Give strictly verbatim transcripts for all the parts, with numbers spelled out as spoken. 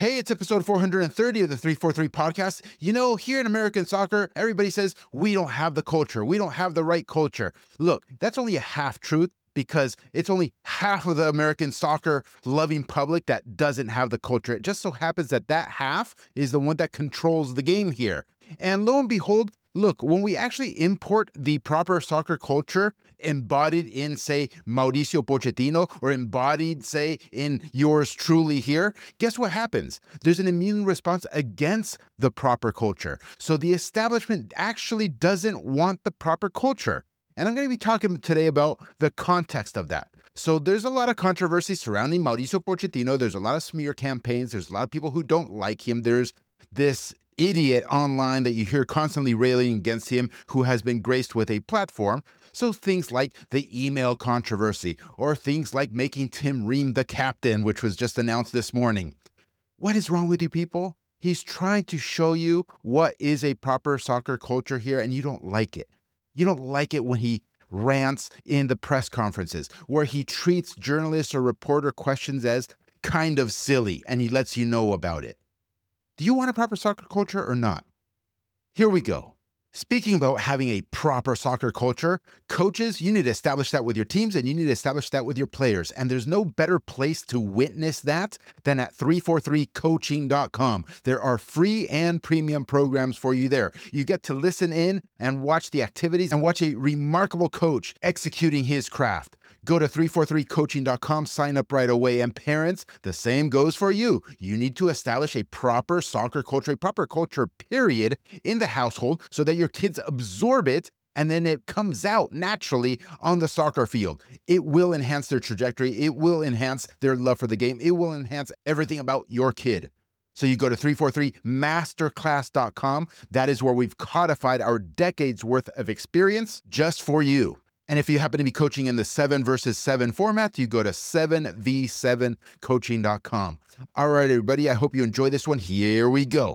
Hey, it's episode four hundred thirty of the three forty-three podcast. You know, here in American soccer, everybody says we don't have the culture. We don't have the right culture. Look, that's only a half truth because it's only half of the American soccer loving public that doesn't have the culture. It just so happens that that half is the one that controls the game here. And lo and behold, look, when we actually import the proper soccer culture embodied in, say, Mauricio Pochettino or embodied, say, in yours truly here, guess what happens? There's an immune response against the proper culture. So the establishment actually doesn't want the proper culture. And I'm going to be talking today about the context of that. So there's a lot of controversy surrounding Mauricio Pochettino. There's a lot of smear campaigns. There's a lot of people who don't like him. There's this idiot online that you hear constantly railing against him who has been graced with a platform. So things like the email controversy or things like making Tim Ream the captain, which was just announced this morning. What is wrong with you people? He's trying to show you what is a proper soccer culture here, and you don't like it. You don't like it when he rants in the press conferences, where he treats journalists or reporter questions as kind of silly, and he lets you know about it. Do you want a proper soccer culture or not? Here we go. Speaking about having a proper soccer culture, coaches, you need to establish that with your teams and you need to establish that with your players. And there's no better place to witness that than at three forty-three coaching dot com. There are free and premium programs for you there. You get to listen in and watch the activities and watch a remarkable coach executing his craft. Go to three forty-three coaching dot com, sign up right away. And parents, the same goes for you. You need to establish a proper soccer culture, a proper culture, period, in the household so that your kids absorb it and then it comes out naturally on the soccer field. It will enhance their trajectory. It will enhance their love for the game. It will enhance everything about your kid. So you go to three forty-three masterclass dot com. That is where we've codified our decades worth of experience just for you. And if you happen to be coaching in the seven versus seven format, you go to seven v seven coaching dot com. All right, everybody, I hope you enjoy this one. Here we go.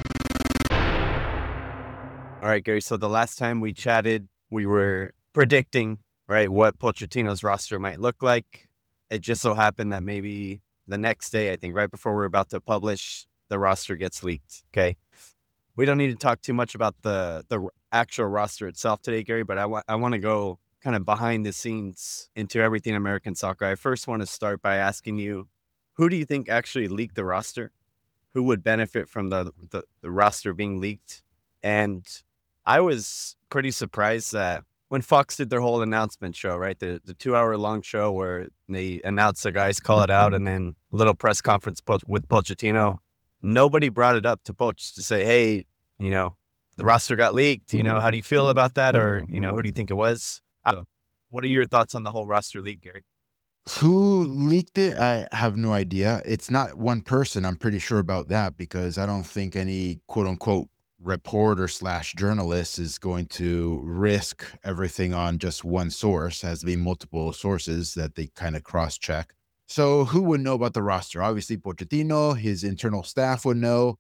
All right, Gary. So the last time we chatted, we were predicting, right, what Pochettino's roster might look like. It just so happened that maybe the next day, I think right before we're about to publish, the roster gets leaked. Okay. We don't need to talk too much about the, the actual roster itself today, Gary, but I, wa- I want to go kind of behind the scenes into everything American soccer. I first want to start by asking you, who do you think actually leaked the roster? Who would benefit from the, the, the roster being leaked? And I was pretty surprised that when Fox did their whole announcement show, right, the, the two-hour long show where they announce the guys, call it out, and then a little press conference po- with Pochettino, nobody brought it up to Poch to say, hey, you know, the roster got leaked. You know, how do you feel about that? Or, you know, who do you think it was? Uh, what are your thoughts on the whole roster leak, Gary? Who leaked it? I have no idea. It's not one person. I'm pretty sure about that because I don't think any quote unquote reporter slash journalist is going to risk everything on just one source. It has to be multiple sources that they kind of cross check. So who would know about the roster? Obviously, Pochettino, his internal staff would know.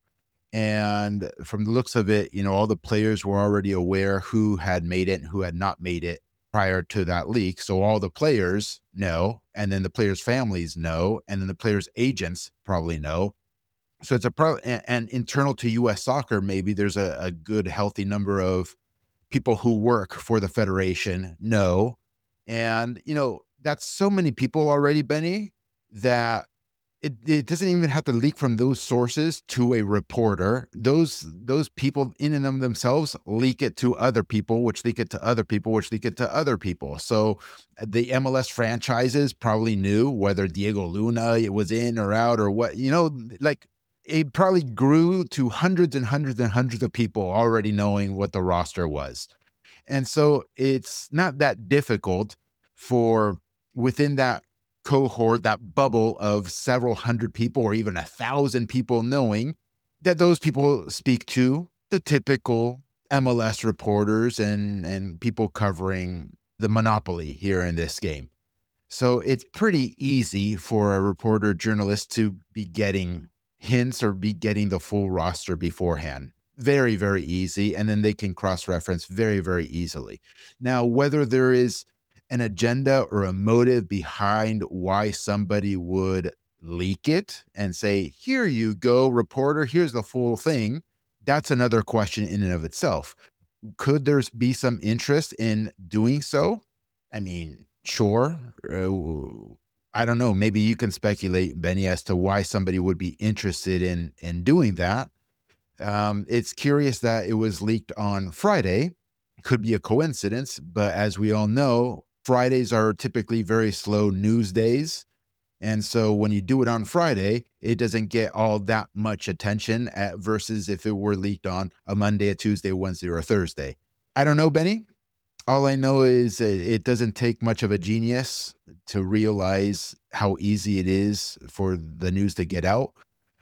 And from the looks of it, you know, all the players were already aware who had made it and who had not made it prior to that leak. So all the players know, and then the players' families know, and then the players' agents probably know. So it's a pro and, and internal to U S soccer, maybe there's a, a good, healthy number of people who work for the federation know. And, you know, that's so many people already, Benny, that it, it doesn't even have to leak from those sources to a reporter. Those those people in and of themselves leak it to other people, which leak it to other people, which leak it to other people. So the M L S franchises probably knew whether Diego Luna was in or out or what, you know, like it probably grew to hundreds and hundreds and hundreds of people already knowing what the roster was. And so it's not that difficult for within that cohort, that bubble of several hundred people or even a thousand people knowing that those people speak to the typical M L S reporters and, and people covering the monopoly here in this game. So it's pretty easy for a reporter journalist to be getting hints or be getting the full roster beforehand. Very, very easy. And then they can cross-reference very, very easily. Now, whether there is an agenda or a motive behind why somebody would leak it and say, here you go, reporter, here's the full thing, that's another question in and of itself. Could there be some interest in doing so? I mean, sure. Uh, I don't know. Maybe you can speculate, Benny, as to why somebody would be interested in in doing that. Um, it's curious that it was leaked on Friday. Could be a coincidence, but as we all know, Fridays are typically very slow news days. And so when you do it on Friday, it doesn't get all that much attention at, versus if it were leaked on a Monday, a Tuesday, Wednesday, or a Thursday. I don't know, Benny. All I know is it it doesn't take much of a genius to realize how easy it is for the news to get out.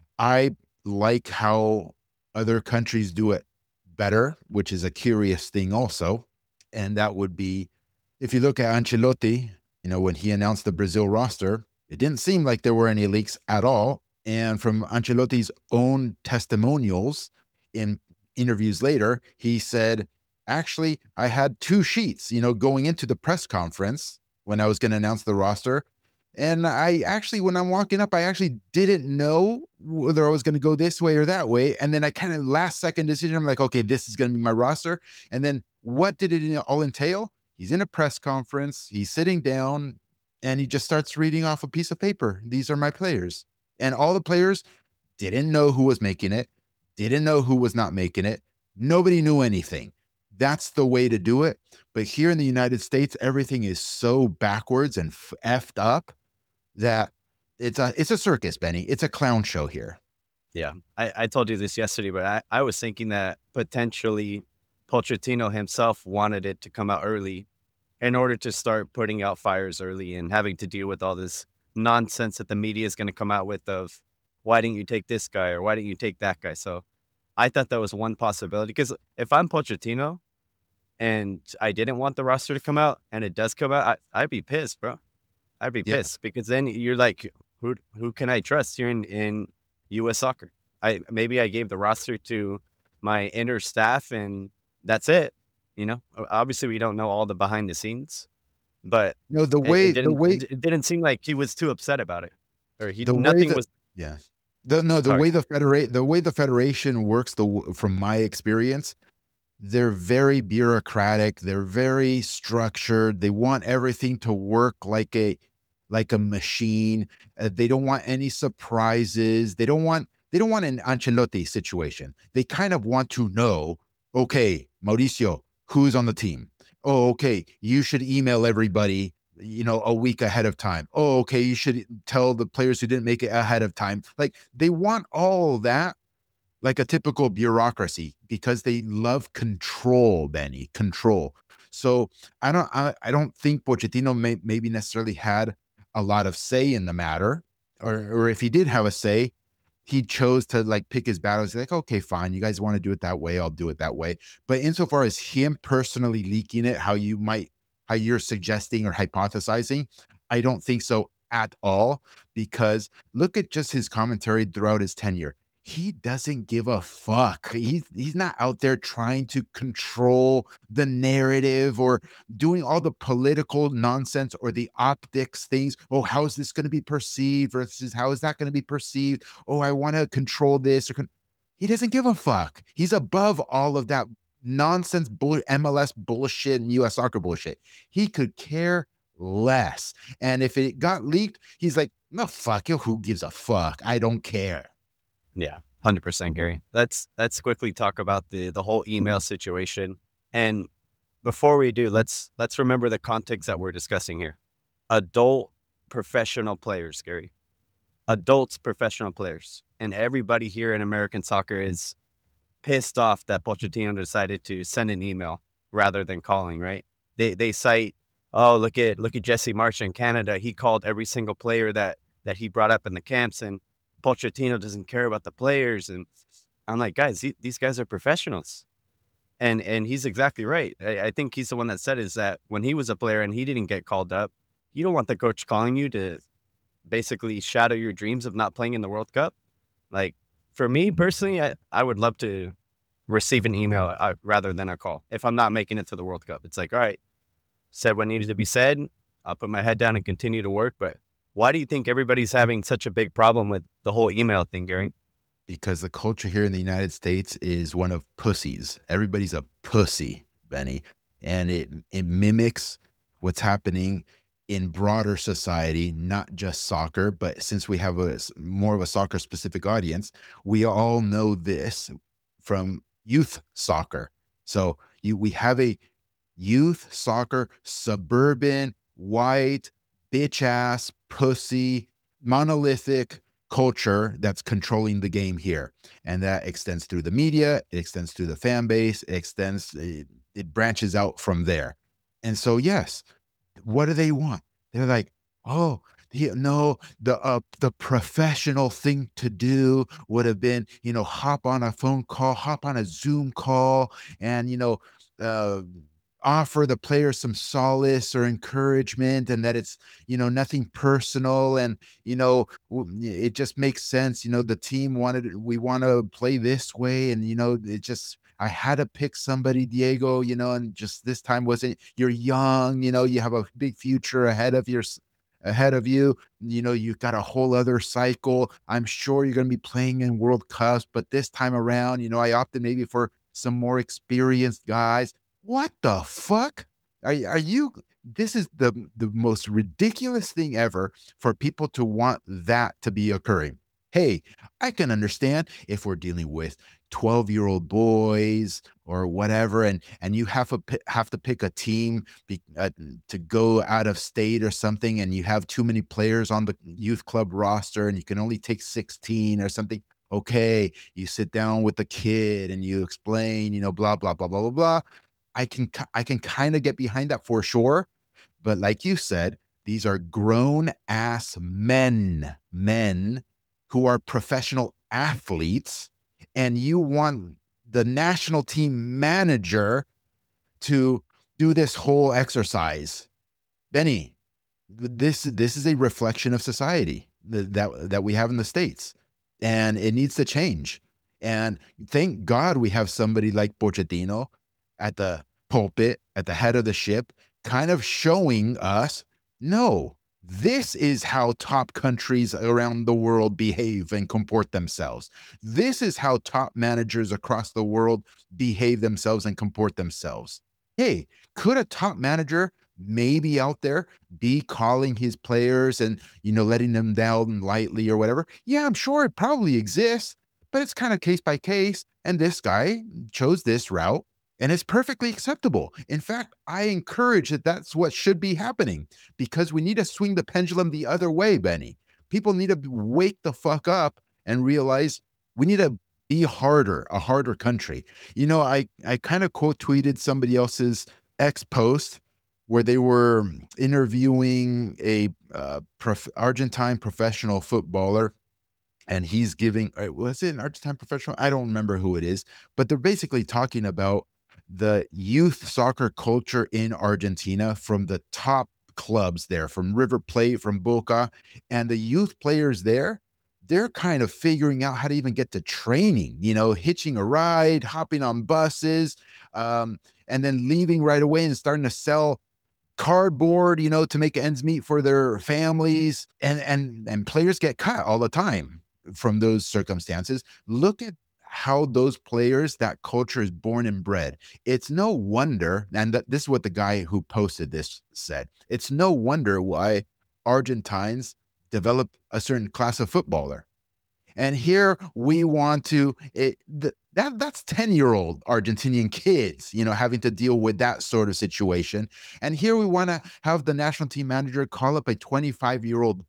I like how other countries do it better, which is a curious thing also. And that would be if you look at Ancelotti, you know, when he announced the Brazil roster, it didn't seem like there were any leaks at all. And from Ancelotti's own testimonials in interviews later, he said, actually, I had two sheets, you know, going into the press conference when I was going to announce the roster. And I actually, when I'm walking up, I actually didn't know whether I was going to go this way or that way. And then I kind of last second decision, I'm like, okay, this is going to be my roster. And then what did it all entail? He's in a press conference, he's sitting down, and he just starts reading off a piece of paper. These are my players. And all the players didn't know who was making it, didn't know who was not making it. Nobody knew anything. That's the way to do it. But here in the United States, everything is so backwards and f- effed up that it's a it's a circus, Benny. It's a clown show here. Yeah, I, I told you this yesterday, but I, I was thinking that potentially Pochettino himself wanted it to come out early in order to start putting out fires early and having to deal with all this nonsense that the media is going to come out with of why didn't you take this guy or why didn't you take that guy? So I thought that was one possibility because if I'm Pochettino and I didn't want the roster to come out and it does come out, I, I'd be pissed, bro. I'd be Yeah. pissed because then you're like, who who can I trust here in, in U S soccer? I maybe I gave the roster to my inner staff and that's it. You know, obviously we don't know all the behind the scenes, but No, the it, it way the didn't way it, it didn't seem like he was too upset about it, or he the way nothing that was. yeah. The no, the Sorry. way the federate the way the federation works, the w- from my experience, they're very bureaucratic, they're very structured. They want everything to work like a like a machine. Uh, they don't want any surprises. They don't want they don't want an Ancelotti situation. They kind of want to know, okay, Mauricio, who's on the team? Oh, okay, you should email everybody, you know, a week ahead of time. Oh, okay, you should tell the players who didn't make it ahead of time. Like they want all that like a typical bureaucracy because they love control, Benny, control. So I don't I, I don't think Pochettino may, maybe necessarily had a lot of say in the matter, or or if he did have a say, he chose to like pick his battles. Like, okay, fine, you guys want to do it that way, I'll do it that way. But insofar as him personally leaking it, how you might how you're suggesting or hypothesizing, I don't think so at all. Because look at just his commentary throughout his tenure. He doesn't give a fuck. He's he's not out there trying to control the narrative or doing all the political nonsense or the optics things. Oh, how is this going to be perceived versus how is that going to be perceived? Oh, I want to control this or con-. He doesn't give a fuck. He's above all of that nonsense bull- M L S bullshit and U S soccer bullshit. He could care less. And if it got leaked, he's like, no, fuck you. Who gives a fuck? I don't care. Yeah, one hundred percent, Gary. Let's let's quickly talk about the the whole email situation. And before we do, let's let's remember the context that we're discussing here. Adult professional players, Gary. Adults professional players. And everybody here in American soccer is pissed off that Pochettino decided to send an email rather than calling, right? They they cite, oh, look at look at Jesse Marsh in Canada. He called every single player that that he brought up in the camps, and Pochettino doesn't care about the players. And I'm like, guys, he, these guys are professionals. And and he's exactly right. I, I think he's the one that said is that when he was a player and he didn't get called up, you don't want the coach calling you to basically shadow your dreams of not playing in the World Cup. Like, for me personally, I, I would love to receive an email uh, rather than a call if I'm not making it to the World Cup. It's like, all right, said what needed to be said. I'll put my head down and continue to work. But Why do you think everybody's having such a big problem with the whole email thing, Gary? Because the culture here in the United States is one of pussies. Everybody's a pussy, Benny. And it it mimics what's happening in broader society, not just soccer, but since we have a s- more of a soccer specific audience, we all know this from youth soccer. So you we have a youth soccer, suburban, white, bitch ass, pussy, monolithic culture that's controlling the game here. And that extends through the media, it extends through the fan base, it extends, it, it branches out from there. And so, yes, what do they want? They're like, oh, he, no, the uh, the professional thing to do would have been, you know, hop on a phone call, hop on a Zoom call, and you know, uh, offer the players some solace or encouragement, and that it's you know nothing personal, and you know w- it just makes sense. You know, the team wanted we want to play this way, and you know it just I had to pick somebody, Diego, you know, and just this time wasn't you're young, you know, you have a big future ahead of your ahead of you. You know, you've got a whole other cycle. I'm sure you're going to be playing in World Cups, but this time around, you know, I opted maybe for some more experienced guys. What the fuck? Are, are you this is the the most ridiculous thing ever for people to want that to be occurring. Hey, I can understand if we're dealing with twelve year old boys or whatever, and and you have to have to pick a team be, uh, to go out of state or something, and you have too many players on the youth club roster and you can only take sixteen or something. Okay, you sit down with the kid and you explain, you know, blah blah blah blah blah blah. I can I can kind of get behind that for sure, but like you said, these are grown ass men, men who are professional athletes, and you want the national team manager to do this whole exercise. Benny, this this is a reflection of society that that, that we have in the States, and it needs to change. And thank God we have somebody like Pochettino at the pulpit, at the head of the ship, kind of showing us, no, this is how top countries around the world behave and comport themselves. This is how top managers across the world behave themselves and comport themselves. Hey, could a top manager maybe out there be calling his players and, you know, letting them down lightly or whatever? Yeah, I'm sure it probably exists, but it's kind of case by case. And this guy chose this route and it's perfectly acceptable. In fact, I encourage that that's what should be happening because we need to swing the pendulum the other way, Benny. People need to wake the fuck up and realize we need to be harder, a harder country. You know, I, I kind of quote tweeted somebody else's ex post where they were interviewing a uh, prof- Argentine professional footballer, and he's giving uh, was it an Argentine professional? I don't remember who it is, but they're basically talking about the youth soccer culture in Argentina from the top clubs there, from River Plate, from Boca, and the youth players there. They're kind of figuring out how to even get to training, you know, hitching a ride, hopping on buses, um, and then leaving right away and starting to sell cardboard, you know, to make ends meet for their families, and and and players get cut all the time from those circumstances. Look at how those players, that culture is born and bred. It's no wonder, and that, this is what the guy who posted this said. It's no wonder why Argentines develop a certain class of footballer. And here we want to it, th- that that's ten year old Argentinian kids, you know, having to deal with that sort of situation. And here we want to have the national team manager call up a twenty-five year old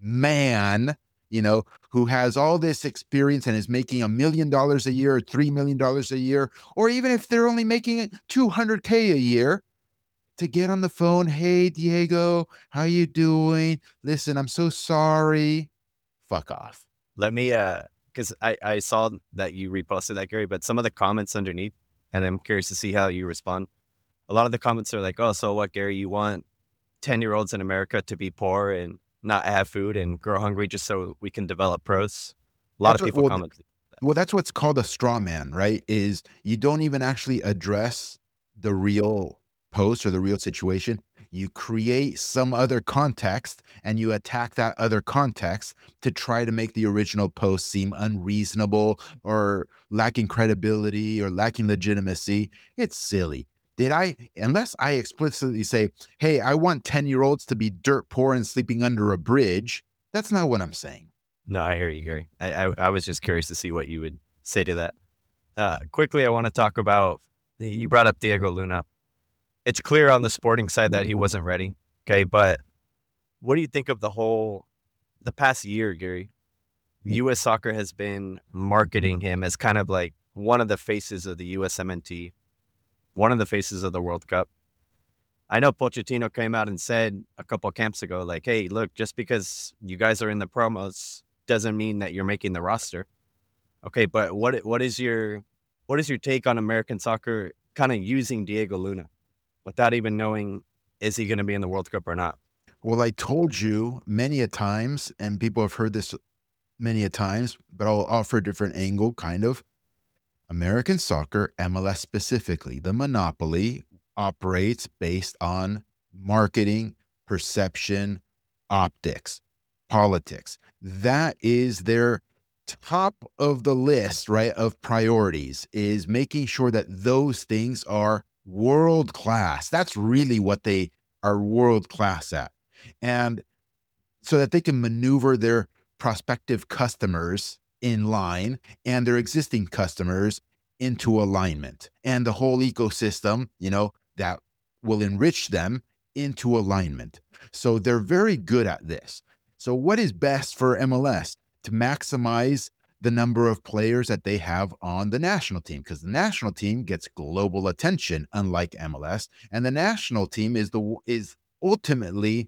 man, you know, who has all this experience and is making a million dollars a year, or three million dollars a year, or even if they're only making two hundred K a year, to get on the phone. Hey, Diego, how you doing? Listen, I'm so sorry. Fuck off. Let me, uh, because I, I saw that you reposted that, Gary, but some of the comments underneath, and I'm curious to see how you respond. A lot of the comments are like, oh, so what, Gary, you want ten year olds in America to be poor and not have food and grow hungry just so we can develop pros? A lot That's of what people well, comment. Well, that's what's called a straw man, right? Is you don't even actually address the real post or the real situation. You create some other context and you attack that other context to try to make the original post seem unreasonable or lacking credibility or lacking legitimacy. It's silly. Did I, unless I explicitly say, hey, I want ten year olds to be dirt poor and sleeping under a bridge, that's not what I'm saying. No, I hear you, Gary. I, I, I was just curious to see what you would say to that. Uh, quickly, I want to talk about, you brought up Diego Luna. It's clear on the sporting side that he wasn't ready. Okay. But what do you think of the whole, the past year, Gary? U S Soccer has been marketing him as kind of like one of the faces of the U S M N T, one of the faces of the World Cup. I know Pochettino came out and said a couple of camps ago, like, hey, look, just because you guys are in the promos doesn't mean that you're making the roster. Okay, but what what is your what is your take on American soccer kind of using Diego Luna without even knowing, is he going to be in the World Cup or not? Well, I told you many a times, and people have heard this many a times, but I'll offer a different angle, kind of. American soccer, M L S specifically, the monopoly operates based on marketing, perception, optics, politics. That is their top of the list, right, of priorities, is making sure that those things are world class. That's really what they are world class at. And so that they can maneuver their prospective customers in line and their existing customers into alignment, and the whole ecosystem, you know, that will enrich them into alignment. So they're very good at this. So what is best for M L S? To maximize the number of players that they have on the national team, because the national team gets global attention, unlike M L S, and the national team is the is ultimately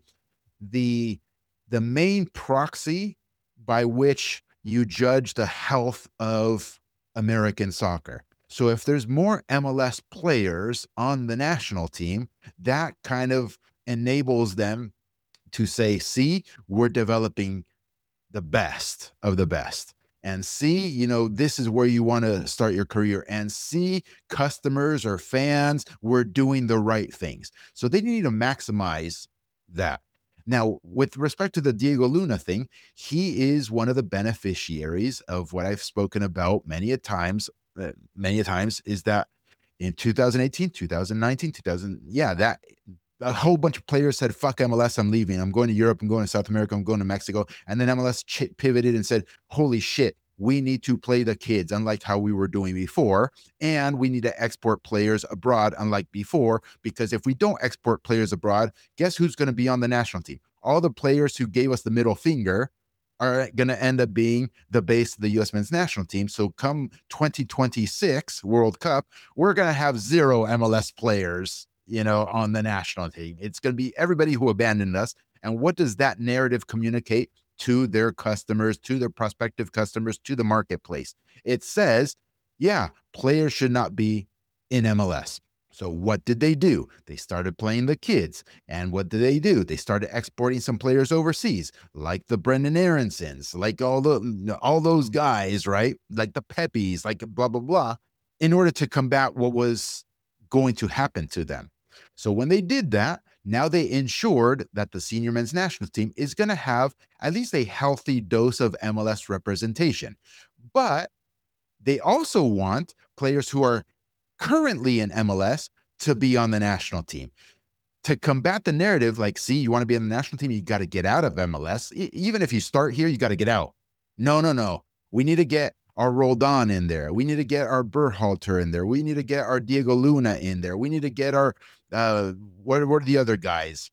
the the main proxy by which you judge the health of American soccer. So if there's more M L S players on the national team, that kind of enables them to say, see, we're developing the best of the best. And see, you know, this is where you want to start your career. And see, customers or fans, we're doing the right things. So they need to maximize that. Now, with respect to the Diego Luna thing, he is one of the beneficiaries of what I've spoken about many a times, uh, many a times, is that in two thousand eighteen, two thousand nineteen, two thousand, yeah, that a whole bunch of players said, fuck M L S, I'm leaving. I'm going to Europe, I'm going to South America, I'm going to Mexico. And then M L S ch- pivoted and said, holy shit, we need to play the kids, unlike how we were doing before. And we need to export players abroad, unlike before, because if we don't export players abroad, guess who's going to be on the national team? All the players who gave us the middle finger are going to end up being the base of the U S men's national team. So come twenty twenty-six World Cup, we're going to have zero M L S players, you know, on the national team. It's going to be everybody who abandoned us. And what does that narrative communicate to their customers, to their prospective customers, to the marketplace? It says, yeah, players should not be in M L S. So what did they do? They started playing the kids. And what did they do? They started exporting some players overseas, like the Brendan Aaronsons, like all the all those guys, right? Like the Pepis, like blah, blah, blah, in order to combat what was going to happen to them. So when they did that, now they ensured that the senior men's national team is going to have at least a healthy dose of M L S representation. But they also want players who are currently in M L S to be on the national team. To combat the narrative, like, see, you want to be on the national team, you got to get out of M L S. E- even if you start here, you got to get out. No, no, no. We need to get our Roldan in there. We need to get our Berhalter in there. We need to get our Diego Luna in there. We need to get our, uh, what, what are the other guys?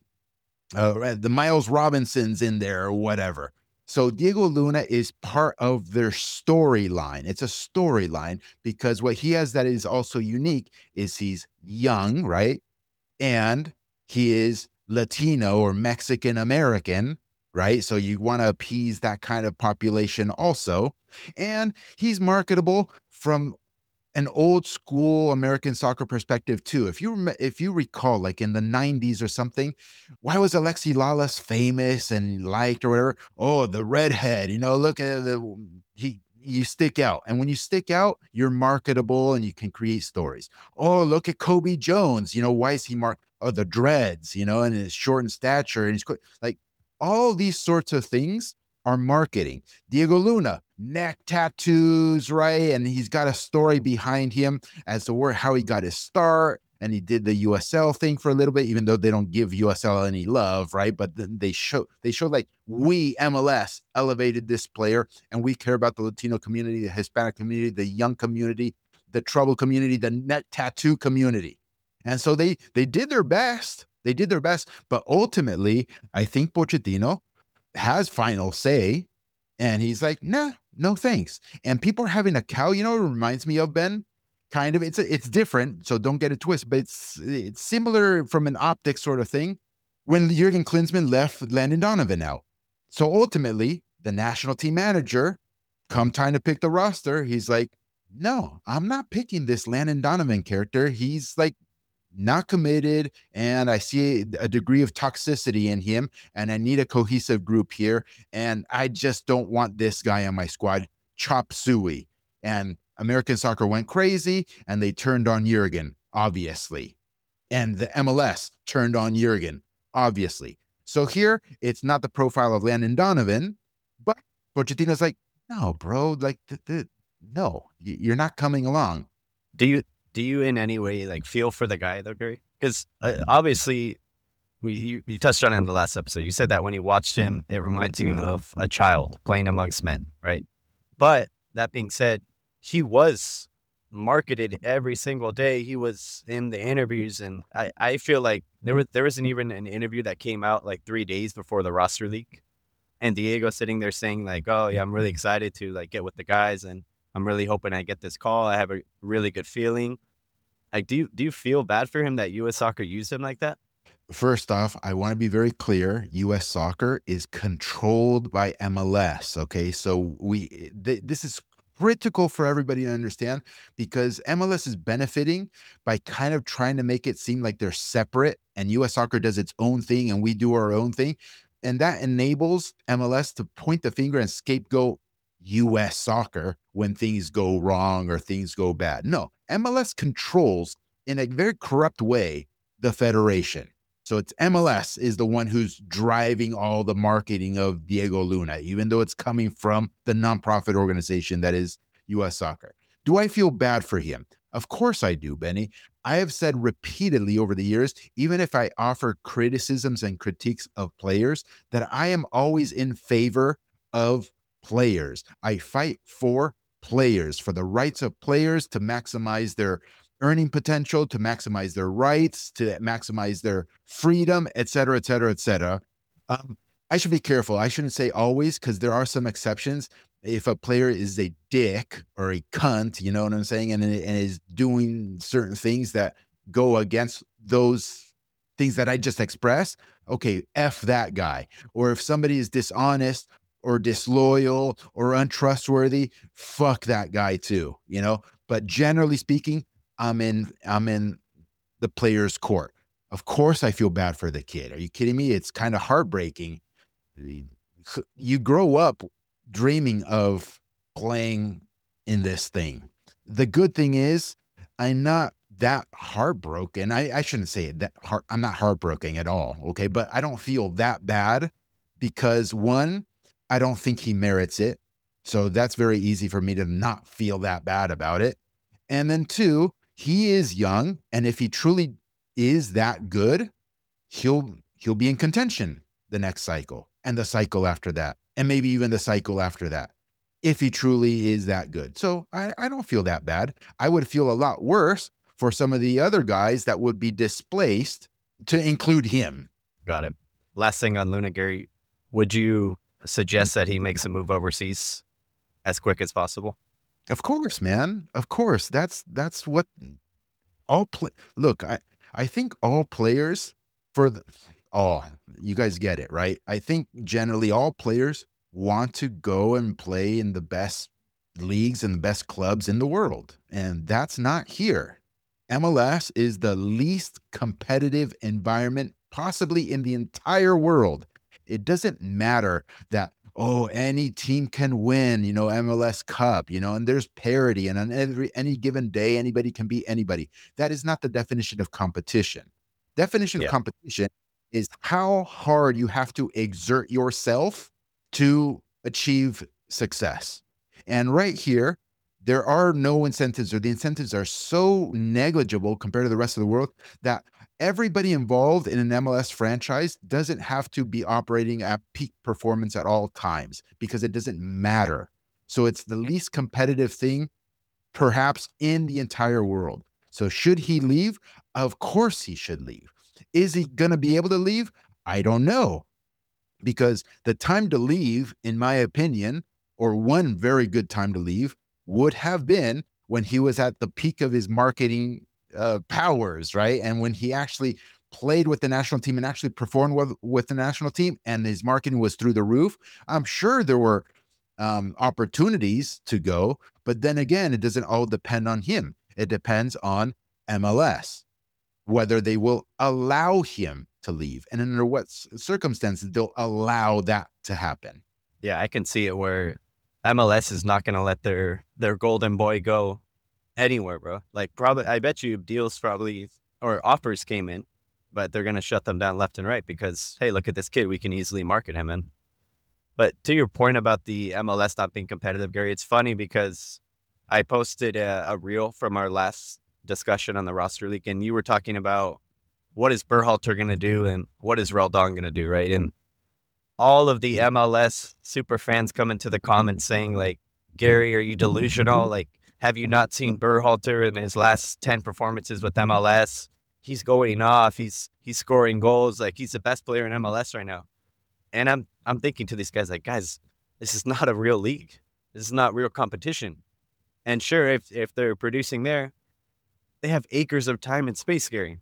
Uh, the Miles Robinsons in there or whatever. So Diego Luna is part of their storyline. It's a storyline because what he has that is also unique is he's young, right? And he is Latino or Mexican American, right? So you want to appease that kind of population also. And he's marketable from an old school American soccer perspective too. If you rem- if you recall, like in the nineties or something, why was Alexi Lalas famous and liked or whatever? Oh, the redhead, you know, look at the he you stick out. And when you stick out, you're marketable and you can create stories. Oh, look at Kobe Jones. You know, why is he marked? or the dreads, you know, and his short in stature, and he's quick. Like all these sorts of things are marketing. Diego Luna, neck tattoos, right? And he's got a story behind him as to where how he got his start. And he did the U S L thing for a little bit, even though they don't give U S L any love, right? But then they show they show like we M L S elevated this player, and we care about the Latino community, the Hispanic community, the young community, the trouble community, the net tattoo community. And so they they did their best. They did their best, but ultimately, I think Pochettino has final say, and he's like, nah, no thanks. And people are having a cow. You know, it reminds me of, Ben. Kind of, it's it's different, so don't get it twisted, but it's it's similar from an optics sort of thing when Jurgen Klinsmann left Landon Donovan out. So ultimately, the national team manager, come time to pick the roster, he's like, no, I'm not picking this Landon Donovan character. He's like not committed, and I see a degree of toxicity in him, and I need a cohesive group here, and I just don't want this guy on my squad. Chop suey. And American soccer went crazy, and they turned on Jurgen, obviously. And the M L S turned on Jurgen, obviously. So here, it's not the profile of Landon Donovan, but Pochettino's like, no, bro, like, th- th- no, y- you're not coming along. Do you do you in any way like feel for the guy though, Gary? Because uh, obviously, we you, you touched on it in the last episode. You said that when you watched him, it reminds you of a child playing amongst men, right? But that being said, he was marketed every single day. He was in the interviews, and I, I feel like there was there wasn't even an interview that came out like three days before the roster leak, and Diego sitting there saying like, "Oh yeah, I'm really excited to like get with the guys, and I'm really hoping I get this call. I have a really good feeling." Like, do you do you feel bad for him that U S Soccer used him like that? First off, I want to be very clear. U S Soccer is controlled by M L S. Okay, so we th- this is critical for everybody to understand, because M L S is benefiting by kind of trying to make it seem like they're separate, and U S Soccer does its own thing and we do our own thing. And that enables M L S to point the finger and scapegoat U S Soccer when things go wrong or things go bad. No, M L S controls in a very corrupt way the federation. So it's M L S is the one who's driving all the marketing of Diego Luna, even though it's coming from the nonprofit organization that is U S Soccer. Do I feel bad for him? Of course I do, Benny. I have said repeatedly over the years, even if I offer criticisms and critiques of players, that I am always in favor of players. I fight for players, for the rights of players to maximize their earning potential, to maximize their rights, to maximize their freedom, et cetera, et cetera, et cetera. Um, I should be careful. I shouldn't say always, because there are some exceptions. If a player is a dick or a cunt, you know what I'm saying, and, and is doing certain things that go against those things that I just expressed, okay, F that guy. Or if somebody is dishonest or disloyal or untrustworthy, fuck that guy too, you know? But generally speaking, I'm in I'm in the player's court. Of course I feel bad for the kid. Are you kidding me? It's kind of heartbreaking. You grow up dreaming of playing in this thing. The good thing is I'm not that heartbroken. I, I shouldn't say it that heart, I'm not heartbroken at all. Okay. But I don't feel that bad because, one, I don't think he merits it. So that's very easy for me to not feel that bad about it. And then two, he is young, and if he truly is that good, he'll he'll be in contention the next cycle and the cycle after that, and maybe even the cycle after that, if he truly is that good. So I, I don't feel that bad. I would feel a lot worse for some of the other guys that would be displaced, to include him. Got it. Last thing on Luna, Gary, would you suggest that he makes a move overseas as quick as possible? Of course, man. Of course. That's that's what all play. Look, I I think all players for the oh, you guys get it, right? I think generally all players want to go and play in the best leagues and the best clubs in the world, and that's not here. M L S is the least competitive environment possibly in the entire world. It doesn't matter that, oh, any team can win, you know, M L S Cup, you know, and there's parity, and on every any given day, anybody can beat anybody. That is not the definition of competition. Definition of Yeah. competition is how hard you have to exert yourself to achieve success. And right here, there are no incentives, or the incentives are so negligible compared to the rest of the world that everybody involved in an M L S franchise doesn't have to be operating at peak performance at all times because it doesn't matter. So it's the least competitive thing perhaps in the entire world. So should he leave? Of course he should leave. Is he going to be able to leave? I don't know, because the time to leave, in my opinion, or one very good time to leave, would have been when he was at the peak of his marketing uh, powers, right? And when he actually played with the national team and actually performed with, with the national team, and his marketing was through the roof. I'm sure there were um, opportunities to go, but then again, it doesn't all depend on him. It depends on M L S, whether they will allow him to leave and under what circumstances they'll allow that to happen. Yeah, I can see it where M L S is not going to let their their golden boy go anywhere, bro. Like, probably, I bet you deals probably or offers came in, but they're going to shut them down left and right because, hey, look at this kid. We can easily market him in. But to your point about the M L S not being competitive, Gary, it's funny because I posted a, a reel from our last discussion on the roster leak, and you were talking about what is Berhalter going to do and what is Roldan going to do, right? And all of the M L S super fans come into the comments saying, like, Gary, are you delusional? Like, have you not seen Berhalter in his last ten performances with M L S? He's going off. He's he's scoring goals. Like, he's the best player in M L S right now. And I'm I'm thinking to these guys, like, guys, this is not a real league. This is not real competition. And sure, if if they're producing there, they have acres of time and space, Gary.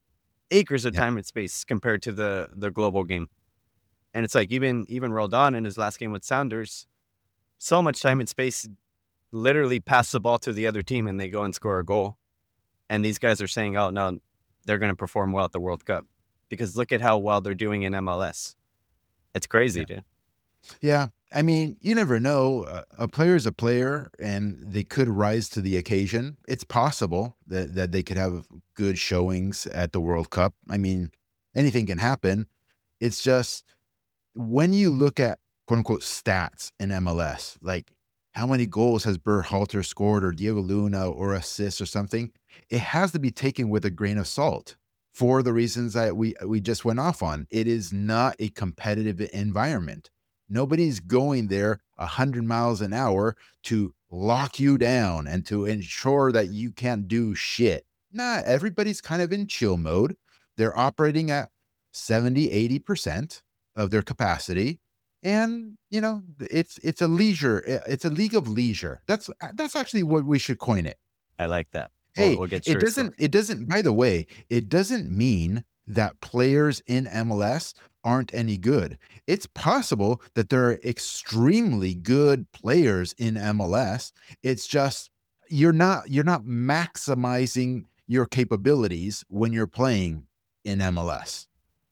Acres of Yeah. time and space compared to the the global game. And it's like even even Roldan in his last game with Sounders, so much time and space, literally pass the ball to the other team and they go and score a goal. And these guys are saying, oh, no, they're going to perform well at the World Cup because look at how well they're doing in M L S. It's crazy, Yeah. dude. Yeah. I mean, you never know. Uh, a player is a player and they could rise to the occasion. It's possible that, that they could have good showings at the World Cup. I mean, anything can happen. It's just when you look at quote unquote stats in M L S, like how many goals has Berhalter scored or Diego Luna or assists or something, it has to be taken with a grain of salt for the reasons that we we just went off on. It is not a competitive environment. Nobody's going there a hundred miles an hour to lock you down and to ensure that you can't do shit. Nah, everybody's kind of in chill mode. They're operating at seventy, eighty percent of their capacity. And, you know, it's it's a leisure, it's a league of leisure. That's that's actually what we should coin it. I like that. We'll, Hey, we'll get it shirts. doesn't it doesn't by the way, it doesn't mean that players in M L S aren't any good. It's possible that there are extremely good players in M L S. It's just you're not you're not maximizing your capabilities when you're playing in M L S.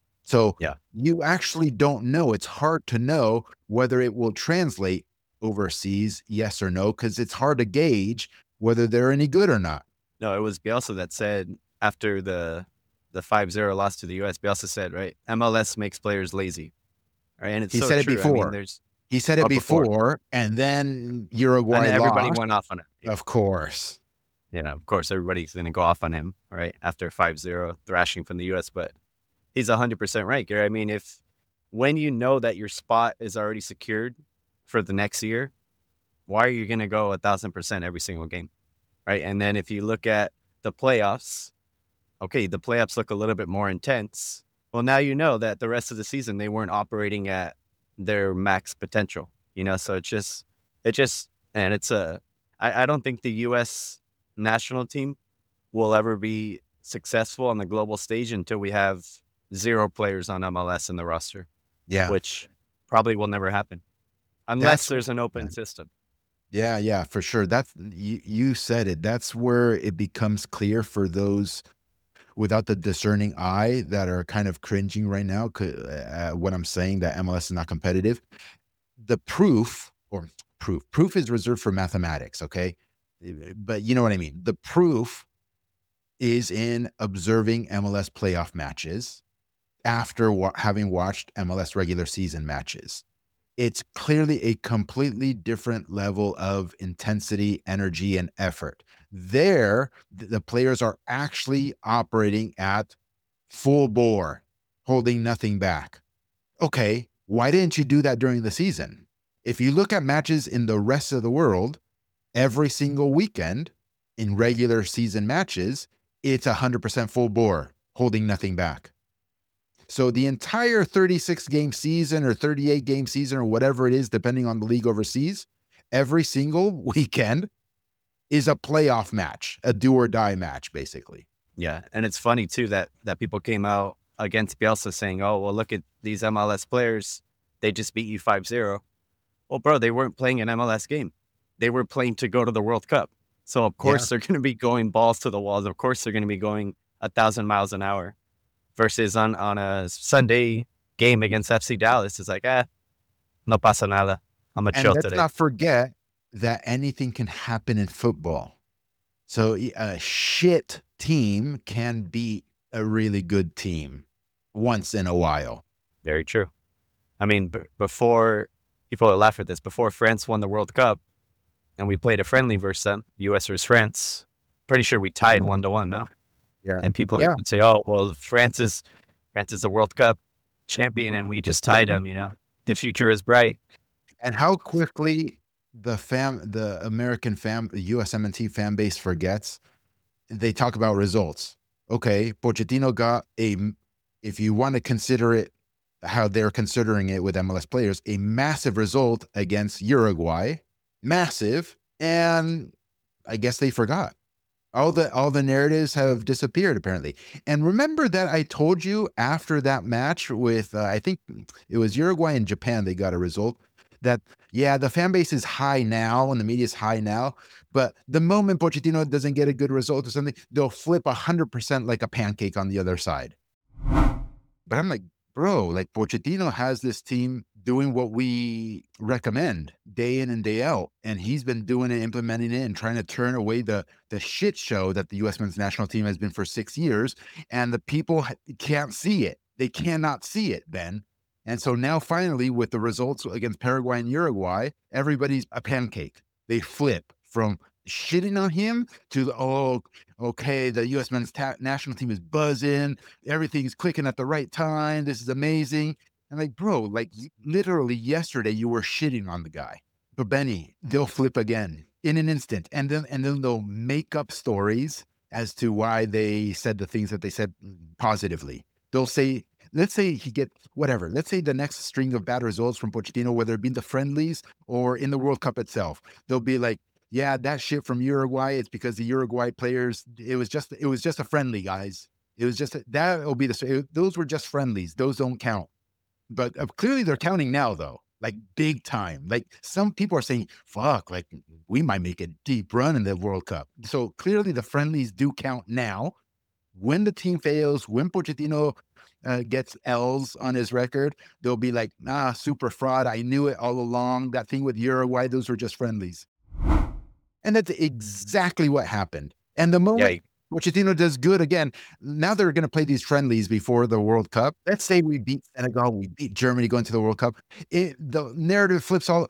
So Yeah. you actually don't know. It's hard to know whether it will translate overseas, yes or no, because it's hard to gauge whether they're any good or not. No, it was Bielsa that said after the the five zero loss to the U S, Bielsa said, right, M L S makes players lazy. Right. And it's He so said it true. I mean, before. there's He said it oh, before. before, and then And Uruguay then everybody lost. went off on it. Of course. You know, of course, everybody's going to go off on him, right, after five zero thrashing from the U S. But he's one hundred percent right, Gary. I mean, if when you know that your spot is already secured for the next year, why are you going to go one thousand percent every single game, right? And then if you look at the playoffs, okay, the playoffs look a little bit more intense. Well, now you know that the rest of the season they weren't operating at their max potential, you know? So it's just, it just, and it's a, I, I don't think the U S national team will ever be successful on the global stage until we have zero players on M L S in the roster, Yeah. which probably will never happen unless That's there's an open yeah. system. Yeah, yeah, for sure. That's you, you said it. That's where it becomes clear for those without the discerning eye that are kind of cringing right now uh, when I'm saying that M L S is not competitive. The proof or proof, proof is reserved for mathematics, okay? But you know what I mean? The proof is in observing M L S playoff matches after wa- having watched M L S regular season matches. It's clearly a completely different level of intensity, energy, and effort. There, th- the players are actually operating at full bore, holding nothing back. Okay, why didn't you do that during the season? If you look at matches in the rest of the world, every single weekend in regular season matches, it's one hundred percent full bore, holding nothing back. So the entire thirty-six game season or thirty-eight game season or whatever it is, depending on the league overseas, every single weekend is a playoff match, a do or die match, basically. Yeah. And it's funny too that, that people came out against Bielsa saying, oh, well, look at these M L S players. They just beat you five zero. Well, bro, they weren't playing an M L S game. They were playing to go to the World Cup. So of course yeah. they're going to be going balls to the walls. Of course they're going to be going a thousand miles an hour. Versus on, on a Sunday game against F C Dallas, it's like, eh, no pasa nada. I'm a chill and let's today. Not forget that anything can happen in football. So a shit team can beat a really good team once in a while. Very true. I mean, b- before, people will laugh at this, before France won the World Cup and we played a friendly versus them, U S versus France, pretty sure we tied one to one, no? Yeah. And people yeah. would say, oh, well, France is, France is the World Cup champion and we just tied them, you know? The future is bright. And how quickly the fam, the American fam, the U S M N T fan base forgets. They talk about results. Okay, Pochettino got a, if you want to consider it how they're considering it with M L S players, a massive result against Uruguay, massive, and I guess they forgot. All the all the narratives have disappeared apparently. And remember that I told you after that match with uh, I think it was Uruguay and Japan, they got a result that yeah, the fan base is high now and the media is high now, but the moment Pochettino doesn't get a good result or something, they'll flip one hundred percent like a pancake on the other side. But I'm like, bro, like Pochettino has this team doing what we recommend day in and day out. And he's been doing it, implementing it, and trying to turn away the, the shit show that the U S men's national team has been for six years. And the people can't see it. They cannot see it, Ben. And so now finally, with the results against Paraguay and Uruguay, everybody's a pancake. They flip from shitting on him to, oh, okay, the U S men's ta- national team is buzzing. Everything's clicking at the right time. This is amazing. And like, bro, like literally yesterday you were shitting on the guy. But Benny, they'll flip again in an instant. And then and then they'll make up stories as to why they said the things that they said positively. They'll say, let's say he get whatever. Let's say the next string of bad results from Pochettino, whether it be in the friendlies or in the World Cup itself, they'll be like, yeah, that shit from Uruguay, it's because the Uruguay players, it was just it was just a friendly, guys. It was just, a, that will be the, it, those were just friendlies. Those don't count. But uh, clearly they're counting now, though, like big time. Like some people are saying, fuck, like we might make a deep run in the World Cup. So clearly the friendlies do count now. When the team fails, when Pochettino uh, gets L's on his record, they'll be like, ah, super fraud. I knew it all along. That thing with Uruguay, those were just friendlies. And that's exactly what happened. And the moment yeah. Pochettino does good again, now they're going to play these friendlies before the World Cup. Let's say we beat Senegal, we beat Germany going to the World Cup. It, the narrative flips all,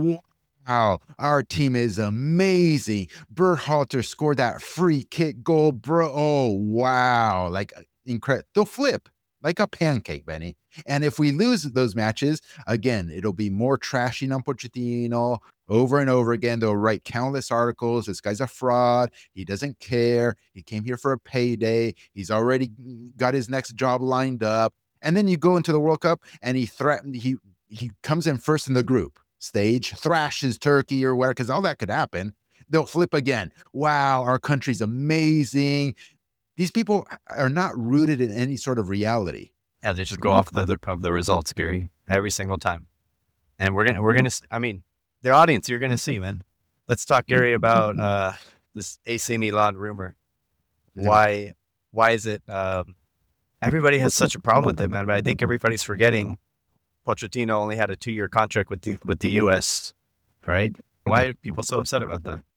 wow, our team is amazing. Berhalter scored that free kick goal, bro. Oh, wow. Like, incredible. They'll flip like a pancake, Benny. And if we lose those matches, again, it'll be more trashing on Pochettino. Over and over again, they'll write countless articles. This guy's a fraud. He doesn't care. He came here for a payday. He's already got his next job lined up. And then you go into the World Cup and he threatened, he he comes in first in the group stage, thrashes Turkey or whatever, because all that could happen. They'll flip again. Wow, our country's amazing. These people are not rooted in any sort of reality. Yeah, they just go off the, of the results, Gary, every single time. And we're gonna we're gonna I mean, their audience, you're going to see, man. Let's talk, Gary, about uh, this A C Milan rumor. Why why is it um, everybody has such a problem with it, man? But I think everybody's forgetting Pochettino only had a two-year contract with the, with the U S, right? Why are people so upset about that?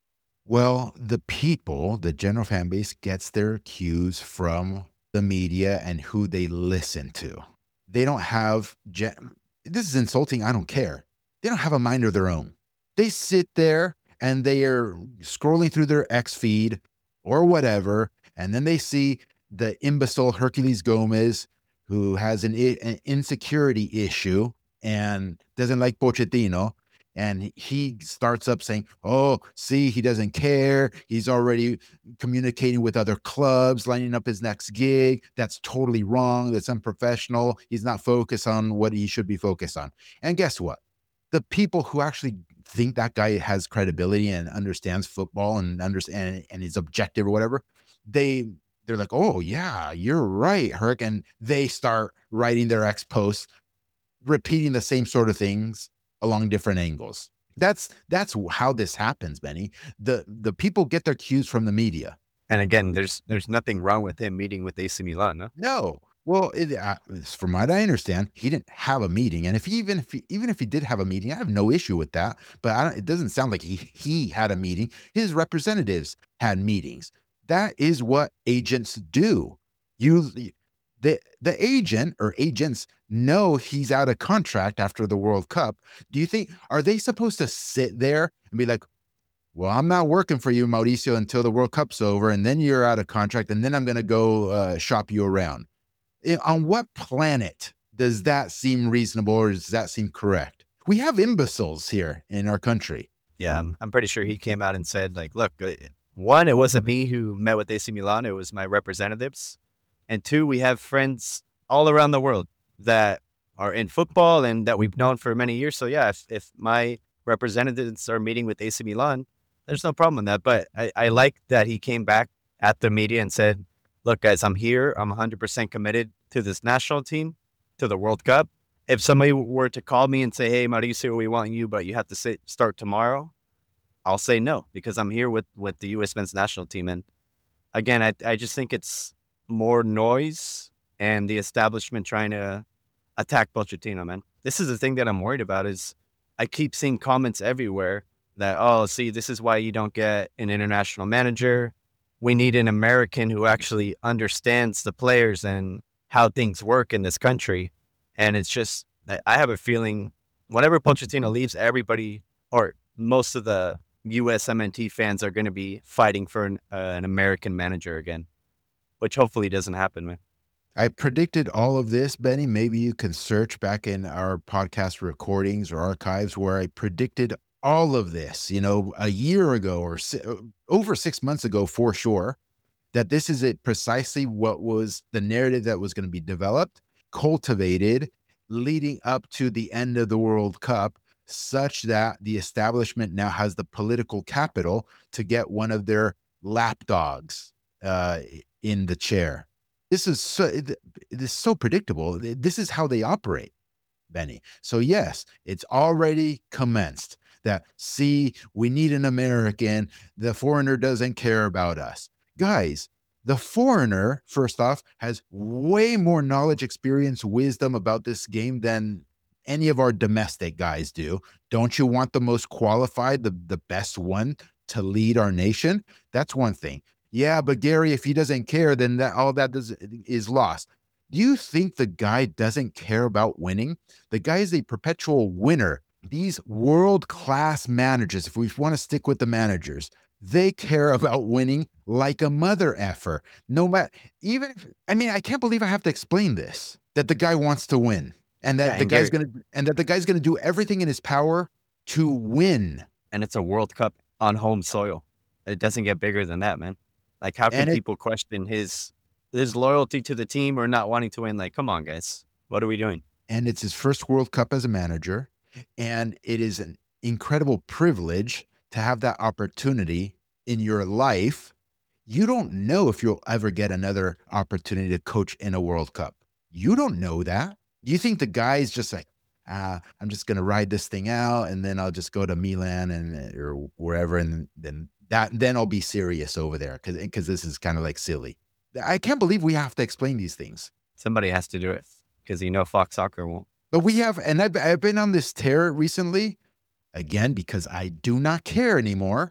Well, the people, the general fan base gets their cues from the media and who they listen to. They don't have, gen- this is insulting. I don't care. They don't have a mind of their own. They sit there and they are scrolling through their X feed or whatever. And then they see the imbecile Hercules Gomez, who has an, i- an insecurity issue and doesn't like Pochettino, and he starts up saying, oh, see, he doesn't care. He's already communicating with other clubs, lining up his next gig. That's totally wrong. That's unprofessional. He's not focused on what he should be focused on. And guess what? The people who actually think that guy has credibility and understands football and understand and is objective or whatever, they they're like, oh yeah, you're right, Herc. And they start writing their ex posts, repeating the same sort of things along different angles. That's that's how this happens, Benny. The the people get their cues from the media. And again, there's there's nothing wrong with him meeting with A C Milan. No? No. Well, it, uh, from what I understand, he didn't have a meeting, and if he even if he, even if he did have a meeting, I have no issue with that. But I don't, it doesn't sound like he he had a meeting. His representatives had meetings. That is what agents do. You the the agent or agents know he's out of contract after the World Cup. Do you think are they supposed to sit there and be like, well, I'm not working for you, Mauricio, until the World Cup's over, and then you're out of contract, and then I'm going to go uh, shop you around? I- On what planet does that seem reasonable, or does that seem correct? We have imbeciles here in our country. Yeah, I'm, I'm pretty sure he came out and said, like, look, uh, one, it wasn't me who met with A C Milan. It was my representatives. And two, we have friends all around the world that are in football and that we've known for many years. So yeah, if, if my representatives are meeting with A C Milan, there's no problem in that. But I, I like that he came back at the media and said, look, guys, I'm here. I'm one hundred percent committed to this national team, to the World Cup. If somebody were to call me and say, hey, Mauricio, we want you, but you have to sit, start tomorrow, I'll say no, because I'm here with, with the U S men's national team. And again, I, I just think it's more noise and the establishment trying to attack Pochettino, man. This is the thing that I'm worried about is I keep seeing comments everywhere that, oh, see, this is why you don't get an international manager. We need an American who actually understands the players and how things work in this country. And it's just, I have a feeling whenever Pochettino leaves, everybody or most of the U S M N T fans are going to be fighting for an, uh, an American manager again, which hopefully doesn't happen, man. I predicted all of this, Benny. Maybe you can search back in our podcast recordings or archives where I predicted all of this, you know, a year ago or si- over six months ago for sure, that this is it precisely what was the narrative that was going to be developed, cultivated, leading up to the end of the World Cup, such that the establishment now has the political capital to get one of their lapdogs uh, in the chair. This is so, it is so predictable. This is how they operate, Benny. So yes, it's already commenced that, see, we need an American. The foreigner doesn't care about us. Guys, the foreigner, first off, has way more knowledge, experience, wisdom about this game than any of our domestic guys do. Don't you want the most qualified, the, the best one to lead our nation? That's one thing. Yeah, but Gary, if he doesn't care, then that all that does is lost. Do you think the guy doesn't care about winning? The guy is a perpetual winner. These world-class managers, if we want to stick with the managers, they care about winning like a mother effer. No matter, even if, I mean, I can't believe I have to explain this, that the guy wants to win and that Yeah, the and guy's Gary, going to, and that the guy's going to do everything in his power to win. and it's a World Cup on home soil. It doesn't get bigger than that, man. Like, how can And it, people question his his loyalty to the team or not wanting to win? Like, come on, guys, what are we doing? and it's his first World Cup as a manager. And it is an incredible privilege to have that opportunity in your life. You don't know if you'll ever get another opportunity to coach in a World Cup. You don't know that. You think the guy's just like, ah, I'm just going to ride this thing out and then I'll just go to Milan and or wherever. And then that, then I'll be serious over there. Cause, cause this is kind of like silly. I can't believe we have to explain these things. Somebody has to do it because you know Fox Soccer won't. But we have, and I've, I've been on this tear recently, again, because I do not care anymore.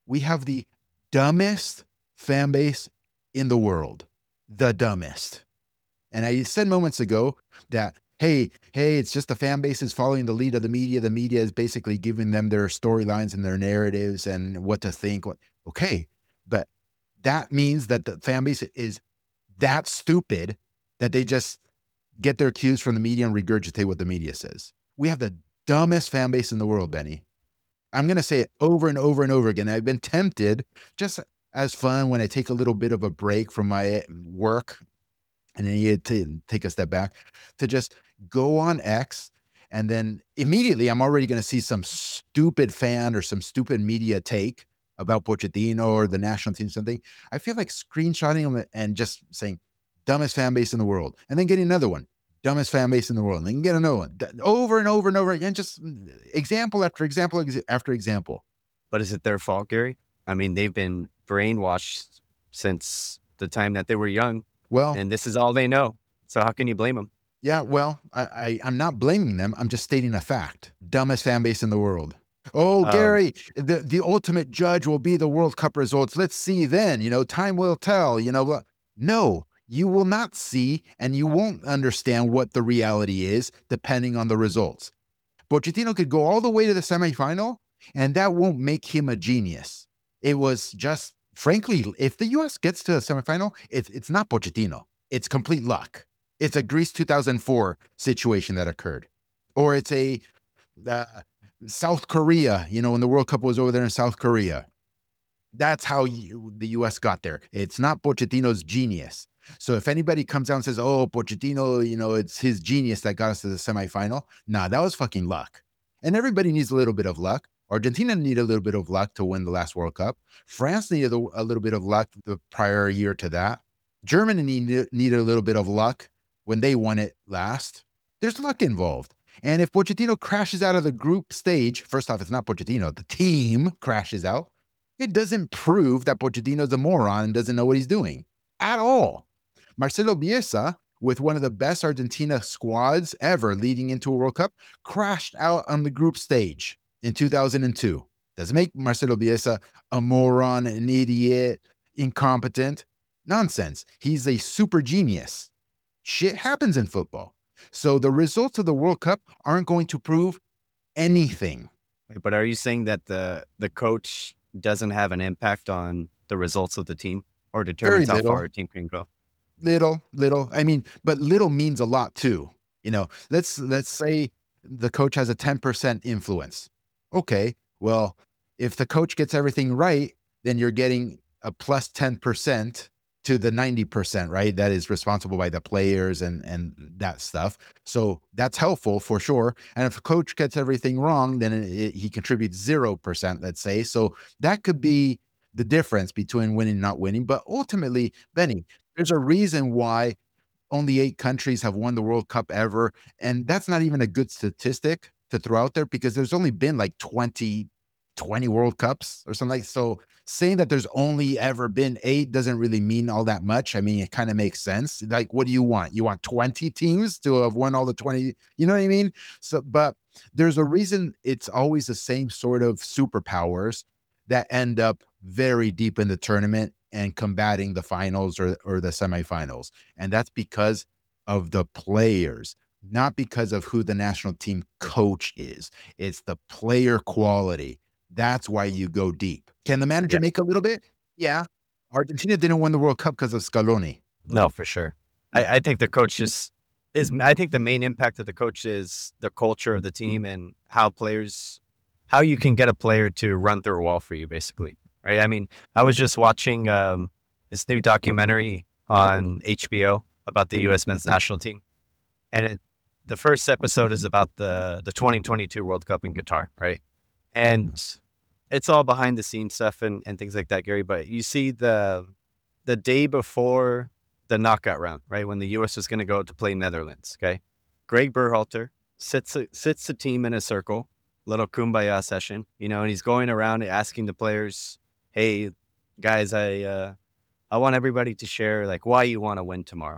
We have the dumbest fan base in the world. The dumbest. And I said moments ago that, hey, hey, it's just the fan base is following the lead of the media. The media is basically giving them their storylines and their narratives and what to think. What, okay, but that means that the fan base is that stupid that they just get their cues from the media and regurgitate what the media says. We have the dumbest fan base in the world, Benny. I'm going to say it over and over and over again. I've been tempted, just as fun, when I take a little bit of a break from my work and then you to take a step back, to just go on X, and then immediately I'm already going to see some stupid fan or some stupid media take about Pochettino or the national team, something. I feel like screenshotting them and just saying, dumbest fan base in the world, and then getting another one, dumbest fan base in the world, and then get another one, over and over and over again, just example after example ex- after example. But is it their fault, Gary? I mean, they've been brainwashed since the time that they were young. Well, and this is all they know. So how can you blame them? Yeah, well, I, I, I'm not blaming them. I'm just stating a fact. Dumbest fan base in the world. Oh, Um, Gary, the, the ultimate judge will be the World Cup results. Let's see then. You know, time will tell. You know, no, you will not see, and you won't understand what the reality is depending on the results. Pochettino could go all the way to the semifinal, and that won't make him a genius. It was just, frankly, if the U S gets to the semifinal, it's it's not Pochettino. It's complete luck. It's a Greece two thousand four situation that occurred, or it's a uh, South Korea. You know, when the World Cup was over there in South Korea, that's how you, the U S got there. It's not Pochettino's genius. So if anybody comes out and says, "Oh, Pochettino, you know, it's his genius that got us to the semifinal," nah, that was fucking luck. And everybody needs a little bit of luck. Argentina needed a little bit of luck to win the last World Cup. France needed a, a little bit of luck the prior year to that. Germany needed, needed a little bit of luck when they won it last. There's luck involved. And if Pochettino crashes out of the group stage, first off, it's not Pochettino, the team crashes out, it doesn't prove that Pochettino's a moron and doesn't know what he's doing at all. Marcelo Bielsa, with one of the best Argentina squads ever leading into a World Cup, crashed out on the group stage in two thousand two. Doesn't make Marcelo Bielsa a moron, an idiot, incompetent. Nonsense. He's a super genius. Shit happens in football. So the results of the World Cup aren't going to prove anything. But are you saying that the the coach doesn't have an impact on the results of the team, or determines how far a team can go? Little, little. I mean, but little means a lot too. You know, let's let's say the coach has a ten percent influence. Okay, well, if the coach gets everything right, then you're getting a plus ten percent to the ninety percent, right? That is responsible by the players and and that stuff. So that's helpful for sure. And if a coach gets everything wrong, then it, it, he contributes zero percent, let's say. So that could be the difference between winning and not winning. But ultimately, Benny, there's a reason why only eight countries have won the World Cup ever. And that's not even a good statistic to throw out there, because there's only been like twenty, twenty World Cups or something like. So saying that there's only ever been eight doesn't really mean all that much. I mean, it kind of makes sense. Like, what do you want? You want twenty teams to have won all the twenty, you know what I mean? So, but there's a reason it's always the same sort of superpowers that end up very deep in the tournament and combating the finals or, or the semifinals. And that's because of the players, not because of who the national team coach is. It's the player quality. That's why you go deep. Can the manager Yeah. make a little bit? Yeah. Argentina didn't win the World Cup because of Scaloni. No, for sure. I, I think the coach is, is, I think the main impact of the coach is the culture of the team and how players, how you can get a player to run through a wall for you, basically. Right. I mean, I was just watching um, this new documentary on H B O about the U S men's national team. And it, the first episode is about the, the twenty twenty-two World Cup in Qatar. Right. And it's all behind the scenes stuff and, and things like that, Gary. But you see the, the day before the knockout round, right, when the U S was going to go to play Netherlands. Okay. Greg Berhalter sits, sits the team in a circle, little kumbaya session, you know, and he's going around asking the players, hey, guys, I uh, I want everybody to share like why you want to win tomorrow.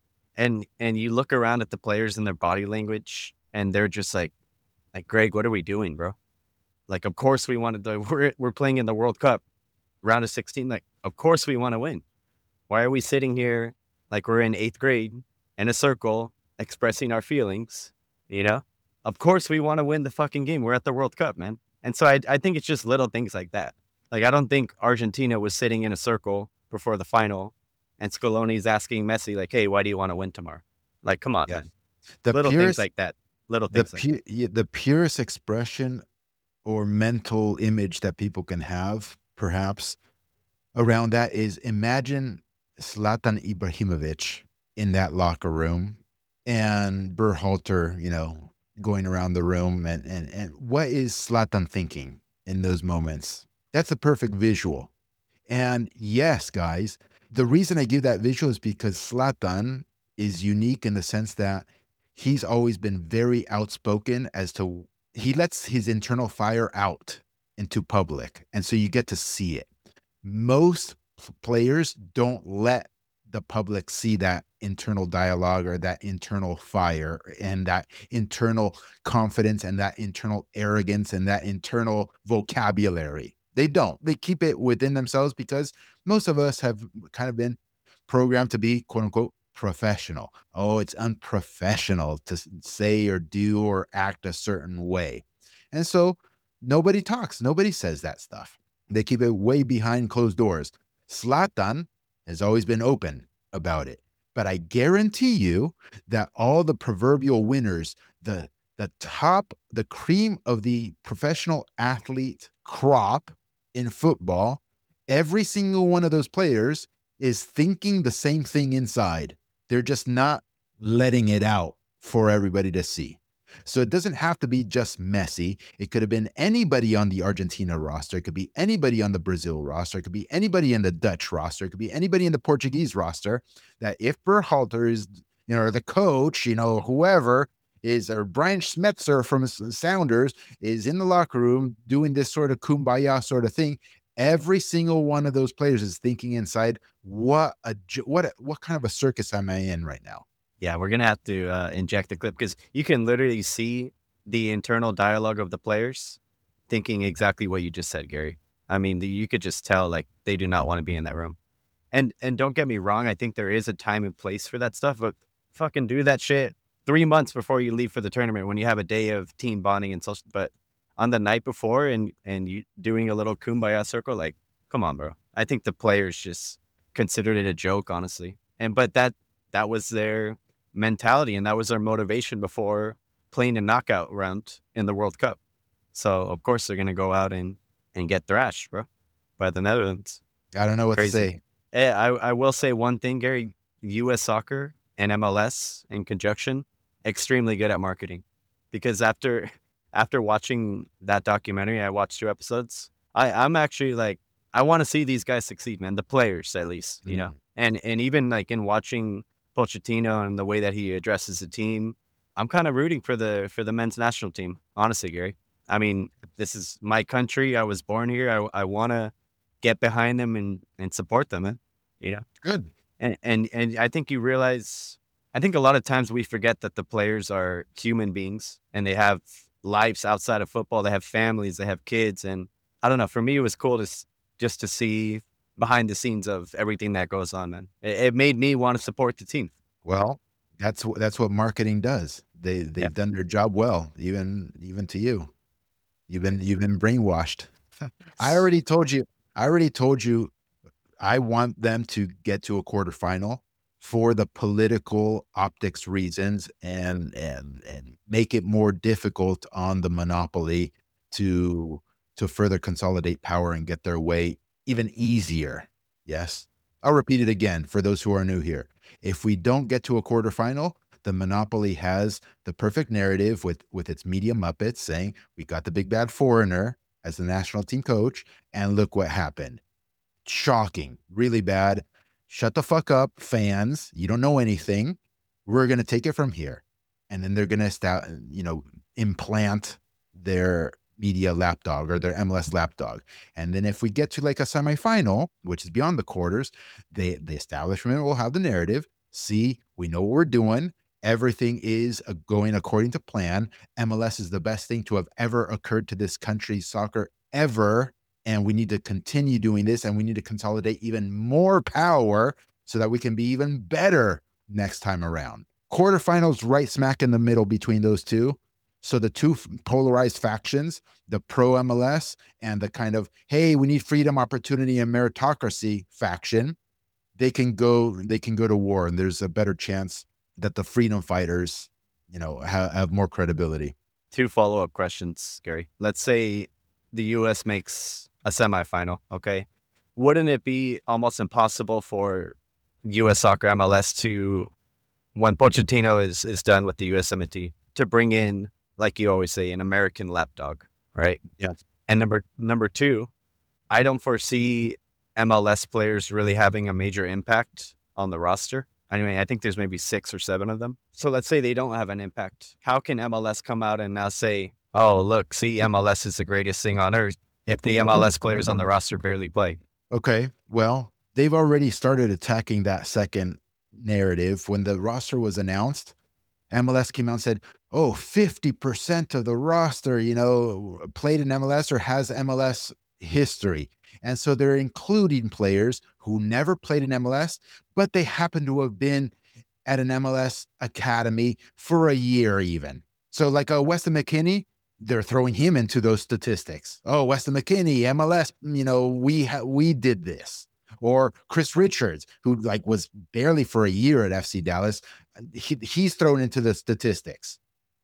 And and you look around at the players and their body language, and they're just like, like, Greg, what are we doing, bro? Like, of course we wanted to, we're, we're playing in the World Cup, round of sixteen. Like, of course we want to win. Why are we sitting here like we're in eighth grade in a circle expressing our feelings, you know? Of course we want to win the fucking game. We're at the World Cup, man. And so I, I think it's just little things like that. Like, I don't think Argentina was sitting in a circle before the final and Scaloni's asking Messi, like, hey, why do you want to win tomorrow? Like, come on, Yeah. man. The Little purest, things like that. Little the things like pu- that. yeah, the purest expression or mental image that people can have, perhaps, around that is imagine Zlatan Ibrahimovic in that locker room and Berhalter, you know, going around the room. And, and, and what is Zlatan thinking in those moments? That's a perfect visual. And yes, guys, the reason I give that visual is because Zlatan is unique in the sense that he's always been very outspoken as to, he lets his internal fire out into public. And so you get to see it. Most players don't let the public see that internal dialogue or that internal fire and that internal confidence and that internal arrogance and that internal vocabulary. They don't. They keep it within themselves because most of us have kind of been programmed to be, quote unquote, professional. Oh, it's unprofessional to say or do or act a certain way. And so nobody talks. Nobody says that stuff. They keep it way behind closed doors. Zlatan has always been open about it. But I guarantee you that all the proverbial winners, the the top, the cream of the professional athlete crop in football, every single one of those players is thinking the same thing inside. They're just not letting it out for everybody to see. So it doesn't have to be just Messi. It could have been anybody on the Argentina roster. It could be anybody on the Brazil roster. It could be anybody in the Dutch roster. It could be anybody in the Portuguese roster. That if Berhalter is, you know, or the coach, you know, whoever is, or Brian Schmetzer from Sounders is in the locker room doing this sort of kumbaya sort of thing, every single one of those players is thinking inside, what a what a, what kind of a circus am I in right now? Yeah, we're going to have to uh, inject the clip because you can literally see the internal dialogue of the players thinking exactly what you just said, Gary. I mean, the, you could just tell like they do not want to be in that room. And and don't get me wrong, I think there is a time and place for that stuff, but fucking do that shit three months before you leave for the tournament when you have a day of team bonding and social. But on the night before and and you doing a little kumbaya circle, like, come on, bro. I think the players just considered it a joke, honestly. And but that that was their mentality and that was their motivation before playing a knockout round in the World Cup. So of course they're gonna go out and and get thrashed, bro, by the Netherlands. I don't know what Crazy. to say. Eh, I I will say one thing, Gary. U S soccer and M L S in conjunction, extremely good at marketing. Because after after watching that documentary, I watched two episodes. I I'm actually like I want to see these guys succeed, man. The players, at least, you know. Mm. And and even like in watching Pochettino and the way that he addresses the team, I'm kind of rooting for the for the men's national team. Honestly, Gary. I mean, this is my country. I was born here. I I want to get behind them and and support them, man. You know. Good. And and and I think you realize, I think a lot of times we forget that the players are human beings and they have lives outside of football. They have families, they have kids, and I don't know. For me, it was cool to s- just to see behind the scenes of everything that goes on, man. It, it made me want to support the team. Well, that's wh- that's what marketing does. They they've Yeah. done their job well, even even to you. You've been you've been brainwashed. I already told you. I already told you. I want them to get to a quarterfinal for the political optics reasons and and and make it more difficult on the monopoly to to further consolidate power and get their way even easier. Yes. I'll repeat it again for those who are new here. If we don't get to a quarterfinal, the monopoly has the perfect narrative with with its media muppets saying we got the big bad foreigner as the national team coach, and look what happened. Shocking, really bad. Shut the fuck up, fans. You don't know anything. We're going to take it from here. And then they're going to start, you know, implant their media lapdog or their M L S lapdog. And then if we get to like a semifinal, which is beyond the quarters, they, the establishment will have the narrative. See, we know what we're doing. everything is uh, going according to plan. M L S is the best thing to have ever occurred to this country's soccer ever. And we need to continue doing this, and we need to consolidate even more power so that we can be even better next time around. Quarterfinals right smack in the middle between those two. So the two polarized factions, the pro M L S and the kind of, hey, we need freedom, opportunity, and meritocracy faction, they can go, they can go to war, and there's a better chance that the freedom fighters, you know, ha- have more credibility. Two follow-up questions, Gary. Let's say the U S makes a semifinal, okay? Wouldn't it be almost impossible for U S Soccer M L S to, when Pochettino is, is done with the U S M N T, to bring in, like you always say, an American lapdog, right? Yeah. And number number two, I don't foresee M L S players really having a major impact on the roster. I mean, I think there's maybe six or seven of them. So let's say they don't have an impact. How can M L S come out and now say, oh, look, see, M L S is the greatest thing on earth if the M L S players on the roster barely play? Okay, well, they've already started attacking that second narrative. When the roster was announced, M L S came out and said, oh, fifty percent of the roster, you know, played in M L S or has M L S history. And so they're including players who never played in M L S, but they happen to have been at an M L S academy for a year even. So like a Weston McKennie, they're throwing him into those statistics. Oh, Weston McKennie, M L S, you know, we ha- we did this. Or Chris Richards, who like was barely for a year at F C Dallas, he, he's thrown into the statistics.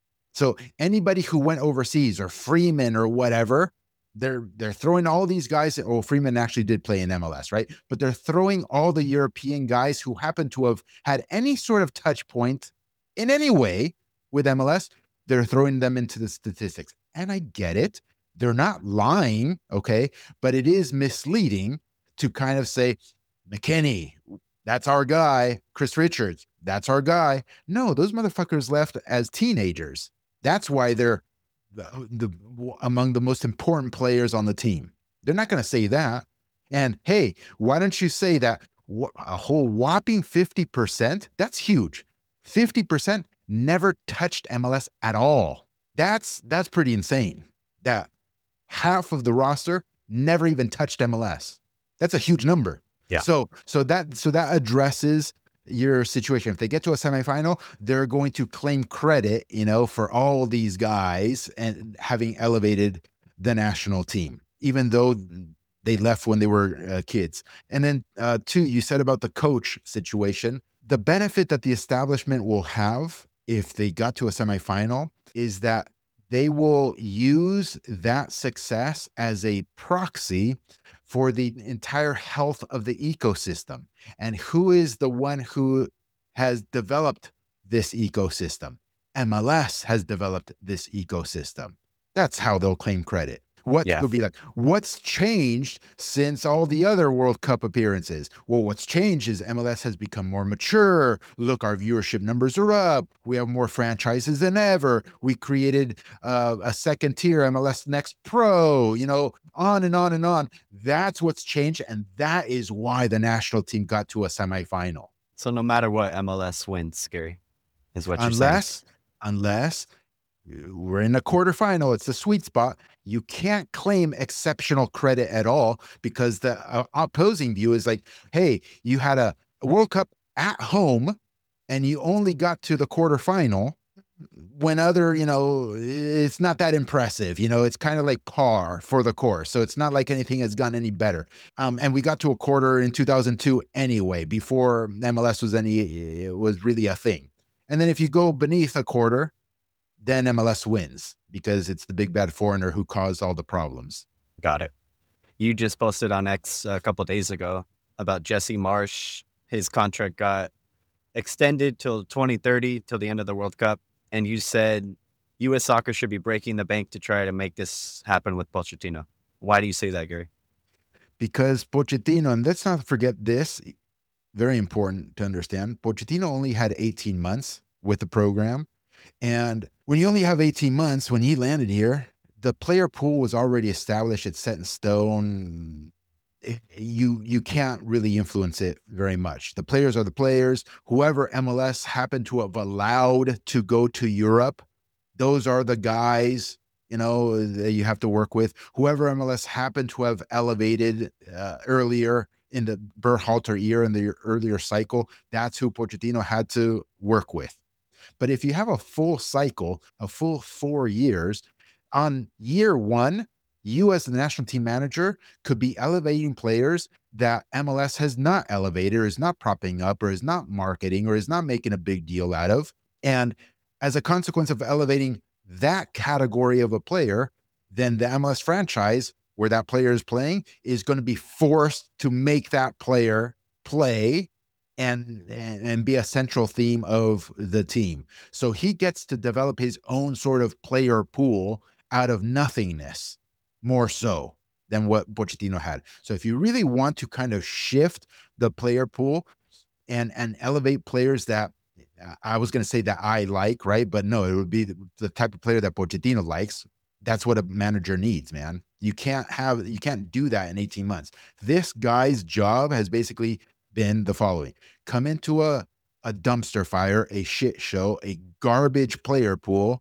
So anybody who went overseas, or Freeman or whatever, they're they're throwing all these guys. Oh, Freeman actually did play in M L S, right? But they're throwing all the European guys who happen to have had any sort of touch point in any way with M L S. They're throwing them into the statistics. And I get it. They're not lying, okay? But it is misleading to kind of say, McKennie, that's our guy. Chris Richards, that's our guy. No, those motherfuckers left as teenagers. That's why they're the, the among the most important players on the team. They're not going to say that. And hey, why don't you say that a whole whopping fifty percent? That's huge. fifty percent never touched M L S at all. That's that's pretty insane. That half of the roster never even touched M L S. That's a huge number. Yeah. So so that so that addresses your situation. If they get to a semifinal, they're going to claim credit, you know, for all these guys and having elevated the national team, even though they left when they were uh, kids. And then uh, two, you said about the coach situation. The benefit that the establishment will have if they got to a semifinal is that they will use that success as a proxy for the entire health of the ecosystem. And who is the one who has developed this ecosystem? M L S has developed this ecosystem. That's how they'll claim credit. What Yeah. would be like, what's changed since all the other World Cup appearances? Well, what's changed is M L S has become more mature. Look, our viewership numbers are up. We have more franchises than ever. We created uh, a second tier, M L S Next Pro, you know, on and on and on. That's what's changed. And that is why the national team got to a semifinal. So no matter what, M L S wins, Gary, is what you're saying. Unless, unless we're in a quarterfinal, it's the sweet spot. You can't claim exceptional credit at all because the uh, opposing view is like, hey, you had a World Cup at home and you only got to the quarterfinal when other, you know, it's not that impressive. You know, it's kind of like par for the course. So it's not like anything has gotten any better. Um, and we got to a quarter in two thousand two anyway, before M L S was any, it was really a thing. And then if you go beneath a quarter, then M L S wins because it's the big bad foreigner who caused all the problems. Got it. You just posted on X a couple of days ago about Jesse Marsch. His contract got extended till twenty thirty, till the end of the World Cup. And you said U S Soccer should be breaking the bank to try to make this happen with Pochettino. Why do you say that, Gary? Because Pochettino, and let's not forget this, very important to understand, Pochettino only had eighteen months with the program. And when you only have eighteen months, when he landed here, the player pool was already established. It's set in stone. you you can't really influence it very much. The players are the players. Whoever M L S happened to have allowed to go to Europe, those are the guys, you know, that you have to work with. Whoever M L S happened to have elevated uh, earlier in the Berhalter year, in the earlier cycle, that's who Pochettino had to work with. But if you have a full cycle, a full four years, on year one, you as the national team manager could be elevating players that M L S has not elevated, or is not propping up, or is not marketing, or is not making a big deal out of. And as a consequence of elevating that category of a player, then the M L S franchise where that player is playing is going to be forced to make that player play and, and and be a central theme of the team. So he gets to develop his own sort of player pool out of nothingness, more so than what Pochettino had. So if you really want to kind of shift the player pool and and elevate players that I was going to say that I like, right? But no, it would be the, the type of player that Pochettino likes. That's what a manager needs, man. You can't have, you can't do that in eighteen months. This guy's job has basically been the following: come into a, a dumpster fire, a shit show, a garbage player pool,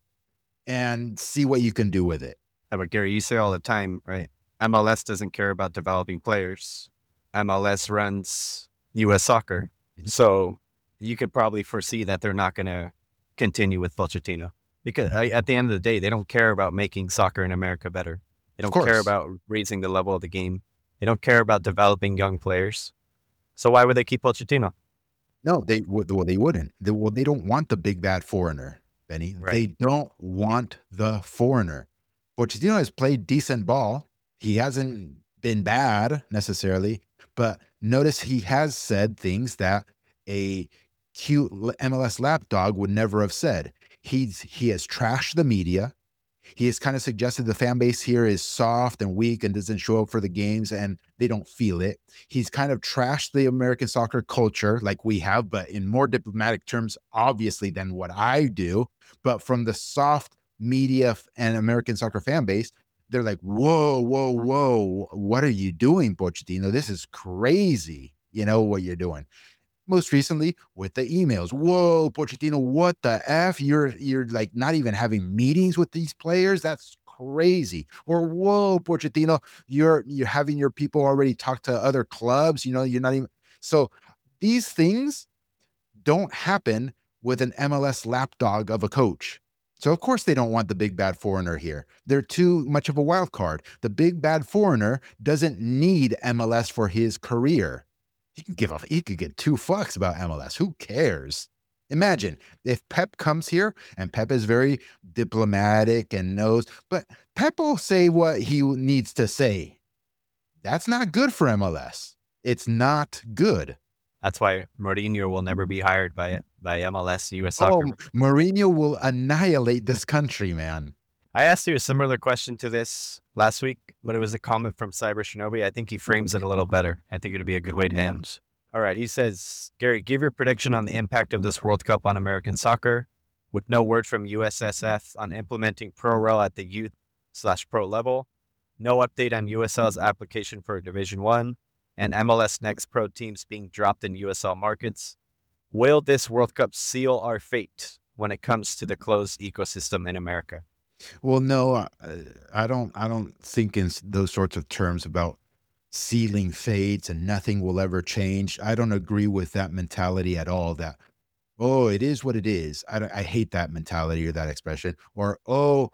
and see what you can do with it. Yeah, but Gary, you say all the time, right? M L S doesn't care about developing players. M L S runs U S soccer. So you could probably foresee that they're not going to continue with Pochettino, because at the end of the day, they don't care about making soccer in America better. They don't care about raising the level of the game. They don't care about developing young players. So why would they keep Pochettino? No, they would. Well, they wouldn't. They, well, they don't want the big bad foreigner, Benny. Right. They don't want the foreigner. Pochettino has played decent ball. He hasn't been bad necessarily, but notice he has said things that a cute M L S lapdog would never have said. He's he has trashed the media. He has kind of suggested the fan base here is soft and weak and doesn't show up for the games and they don't feel it. He's kind of trashed the American soccer culture like we have, but in more diplomatic terms, obviously, than what I do. But from the soft media and American soccer fan base, they're like, whoa, whoa, whoa, what are you doing, Pochettino? This is crazy. You know what you're doing. Most recently with the emails. Whoa, Pochettino, what the F? You're you're like not even having meetings with these players. That's crazy. Or whoa, Pochettino, you're you're having your people already talk to other clubs. You know, you're not even. So these things don't happen with an M L S lapdog of a coach. So of course they don't want the big bad foreigner here. They're too much of a wild card. The big bad foreigner doesn't need M L S for his career. He can give off, he could get two fucks about M L S. Who cares? Imagine if Pep comes here, and Pep is very diplomatic and knows, but Pep will say what he needs to say. That's not good for M L S. It's not good. That's why Mourinho will never be hired by by M L S, U S Soccer. Oh, Mourinho will annihilate this country, man. I asked you a similar question to this last week, but it was a comment from Cyber Shinobi. I think he frames it a little better. I think it'd be a good way to end. All right. He says, Gary, give your prediction on the impact of this World Cup on American soccer, with no word from U S S F on implementing Pro-Rel at the youth slash pro level, no update on U S L's application for Division One, and M L S Next Pro teams being dropped in U S L markets. Will this World Cup seal our fate when it comes to the closed ecosystem in America? Well, no, uh, I don't. I don't think in those sorts of terms about sealing fates and nothing will ever change. I don't agree with that mentality at all. That, oh, it is what it is. I don't, I hate that mentality or that expression. Or oh,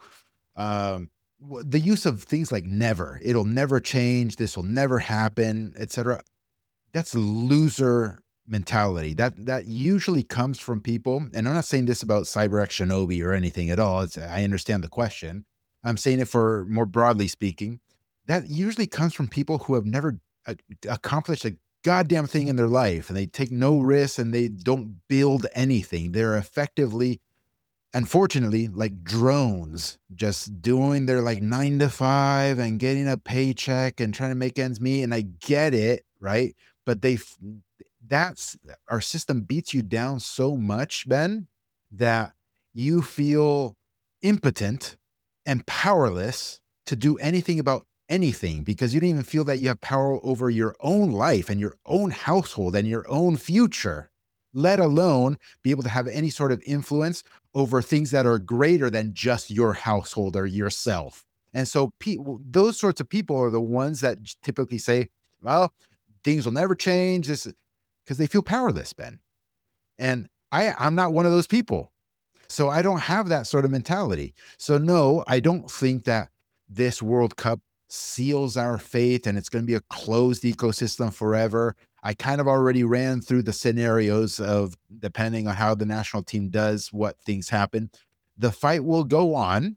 um, the use of things like never. It'll never change. This will never happen, et cetera. That's loser mentality. That that usually comes from people, and I'm not saying this about CyberX Shinobi or anything at all. It's, I understand the question. I'm saying it for more broadly speaking. That usually comes from people who have never uh, accomplished a goddamn thing in their life, and they take no risks and they don't build anything. They're effectively, unfortunately, like drones, just doing their like nine to five and getting a paycheck and trying to make ends meet. And I get it, right? But they that's our system beats you down so much, Ben, that you feel impotent and powerless to do anything about anything because you don't even feel that you have power over your own life and your own household and your own future, let alone be able to have any sort of influence over things that are greater than just your household or yourself. And so pe- those sorts of people are the ones that typically say, well, things will never change this because they feel powerless, Ben. And I, I'm not one of those people. So I don't have that sort of mentality. So no, I don't think that this World Cup seals our fate and it's going to be a closed ecosystem forever. I kind of already ran through the scenarios of depending on how the national team does, what things happen. The fight will go on.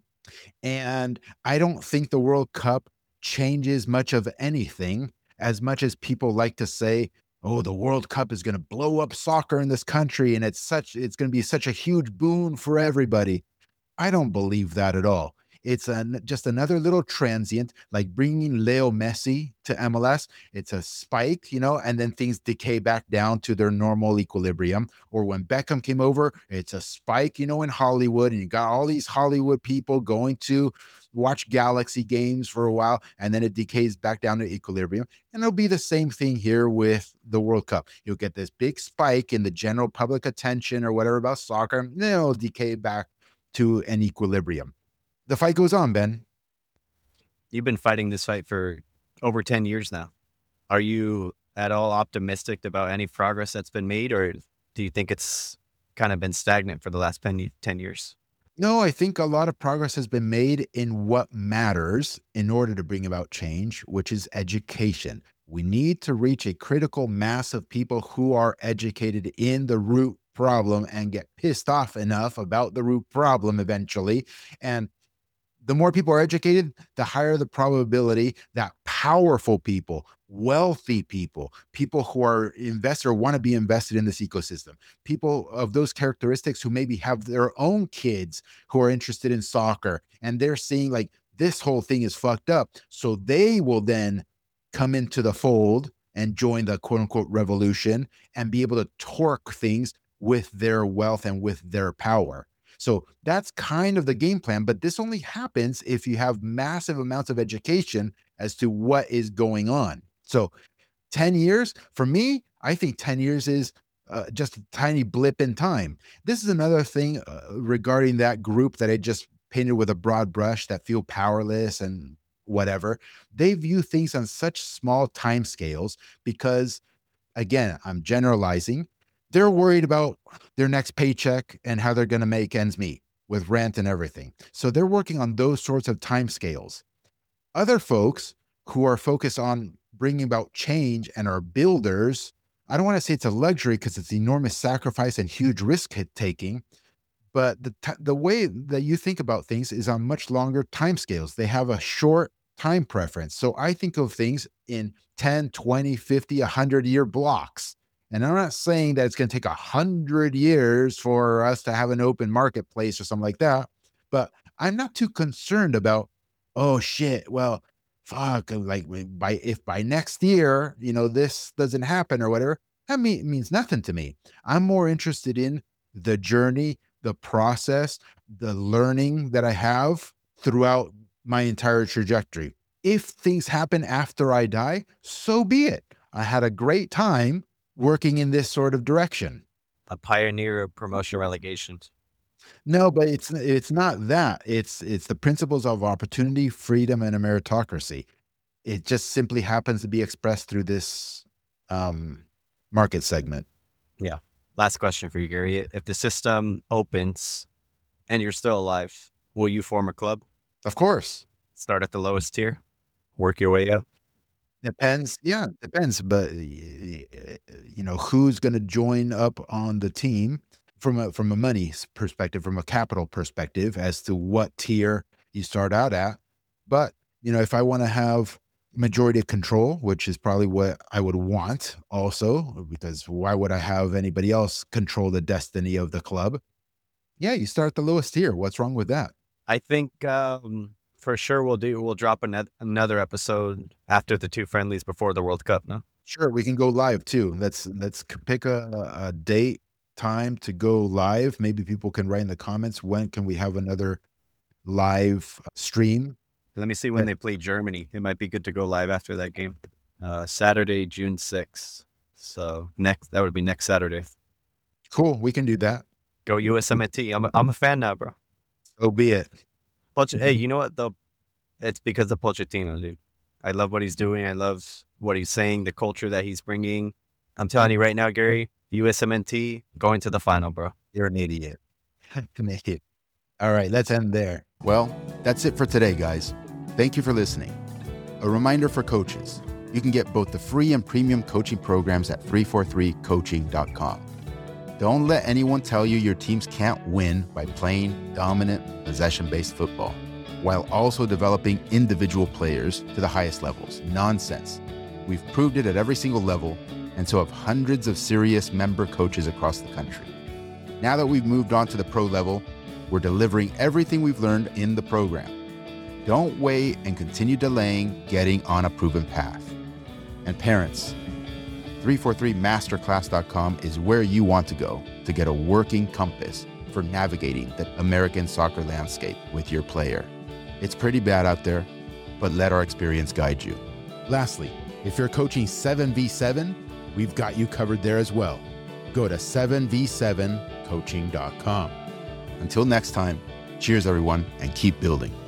And I don't think the World Cup changes much of anything as much as people like to say, oh, the World Cup is going to blow up soccer in this country and it's such it's going to be such a huge boon for everybody. I don't believe that at all. It's an, just another little transient, like bringing Leo Messi to M L S. It's a spike, you know, and then things decay back down to their normal equilibrium. Or when Beckham came over, it's a spike, you know, in Hollywood, and you got all these Hollywood people going to watch Galaxy games for a while, and then it decays back down to equilibrium. And it'll be the same thing here with the World Cup. You'll get this big spike in the general public attention or whatever about soccer, and then it'll decay back to an equilibrium. The fight goes on, Ben. You've been fighting this fight for over ten years now. Are you at all optimistic about any progress that's been made, or do you think it's kind of been stagnant for the last ten years? No, I think a lot of progress has been made in what matters in order to bring about change, which is education. We need to reach a critical mass of people who are educated in the root problem and get pissed off enough about the root problem eventually. And the more people are educated, the higher the probability that powerful people, wealthy people, people who are invested or want to be invested in this ecosystem, people of those characteristics who maybe have their own kids who are interested in soccer and they're seeing like this whole thing is fucked up. So they will then come into the fold and join the quote unquote revolution and be able to torque things with their wealth and with their power. So that's kind of the game plan, but this only happens if you have massive amounts of education as to what is going on. So ten years, for me, I think ten years is uh, just a tiny blip in time. This is another thing uh, regarding that group that I just painted with a broad brush that feel powerless and whatever. They view things on such small time scales because, again, I'm generalizing. They're worried about their next paycheck and how they're going to make ends meet with rent and everything. So they're working on those sorts of time scales. Other folks who are focused on bringing about change and are builders, I don't want to say it's a luxury because it's enormous sacrifice and huge risk taking, but the t- the way that you think about things is on much longer time scales. They have a short time preference. So I think of things in ten, twenty, fifty, one hundred year blocks. And I'm not saying that it's going to take a hundred years for us to have an open marketplace or something like that, but I'm not too concerned about, oh shit, well, fuck, like by if by next year, you know, this doesn't happen or whatever, that mean, means nothing to me. I'm more interested in the journey, the process, the learning that I have throughout my entire trajectory. If things happen after I die, so be it. I had a great time working in this sort of direction. A pioneer of promotion relegations. No, but it's it's not that. It's it's the principles of opportunity, freedom, and a meritocracy. It just simply happens to be expressed through this um, market segment. Yeah. Last question for you, Gary. If the system opens and you're still alive, will you form a club? Of course. Start at the lowest tier, work your way up. Depends. Yeah, depends. But you know, who's going to join up on the team from a from a money perspective, from a capital perspective, as to what tier you start out at. But you know, if I want to have majority of control, which is probably what I would want, also, because why would I have anybody else control the destiny of the club? Yeah, you start at the lowest tier. What's wrong with that? I think um, for sure we'll do. We'll drop another another episode after the two friendlies before the World Cup. No, Sure, we can go live too. Let's let's c- pick a, a date, time to go live. Maybe people can write in the comments when can we have another live stream. Let me see when Yeah. they play Germany. It might be good to go live after that game. Uh, Saturday, June sixth. So next, that would be next Saturday. Cool. We can do that. Go U S M N T. I'm a, I'm a fan now, bro. So be it. Poch- hey, you know what though? It's because of Pochettino, dude. I love what he's doing. I love what he's saying, the culture that he's bringing. I'm telling you right now, Gary, U S M N T going to the final, bro. You're an idiot. An idiot. All right, let's end there. Well, that's it for today, guys. Thank you for listening. A reminder for coaches, you can get both the free and premium coaching programs at three forty-three coaching dot com. Don't let anyone tell you your teams can't win by playing dominant, possession-based football, while also developing individual players to the highest levels. Nonsense. We've proved it at every single level, and so have hundreds of serious member coaches across the country. Now that we've moved on to the pro level, we're delivering everything we've learned in the program. Don't wait and continue delaying getting on a proven path. And parents, three forty-three masterclass dot com is where you want to go to get a working compass for navigating the American soccer landscape with your player. It's pretty bad out there, but let our experience guide you. Lastly, if you're coaching seven v seven, we've got you covered there as well. Go to seven v seven coaching dot com. Until next time, cheers everyone, and keep building.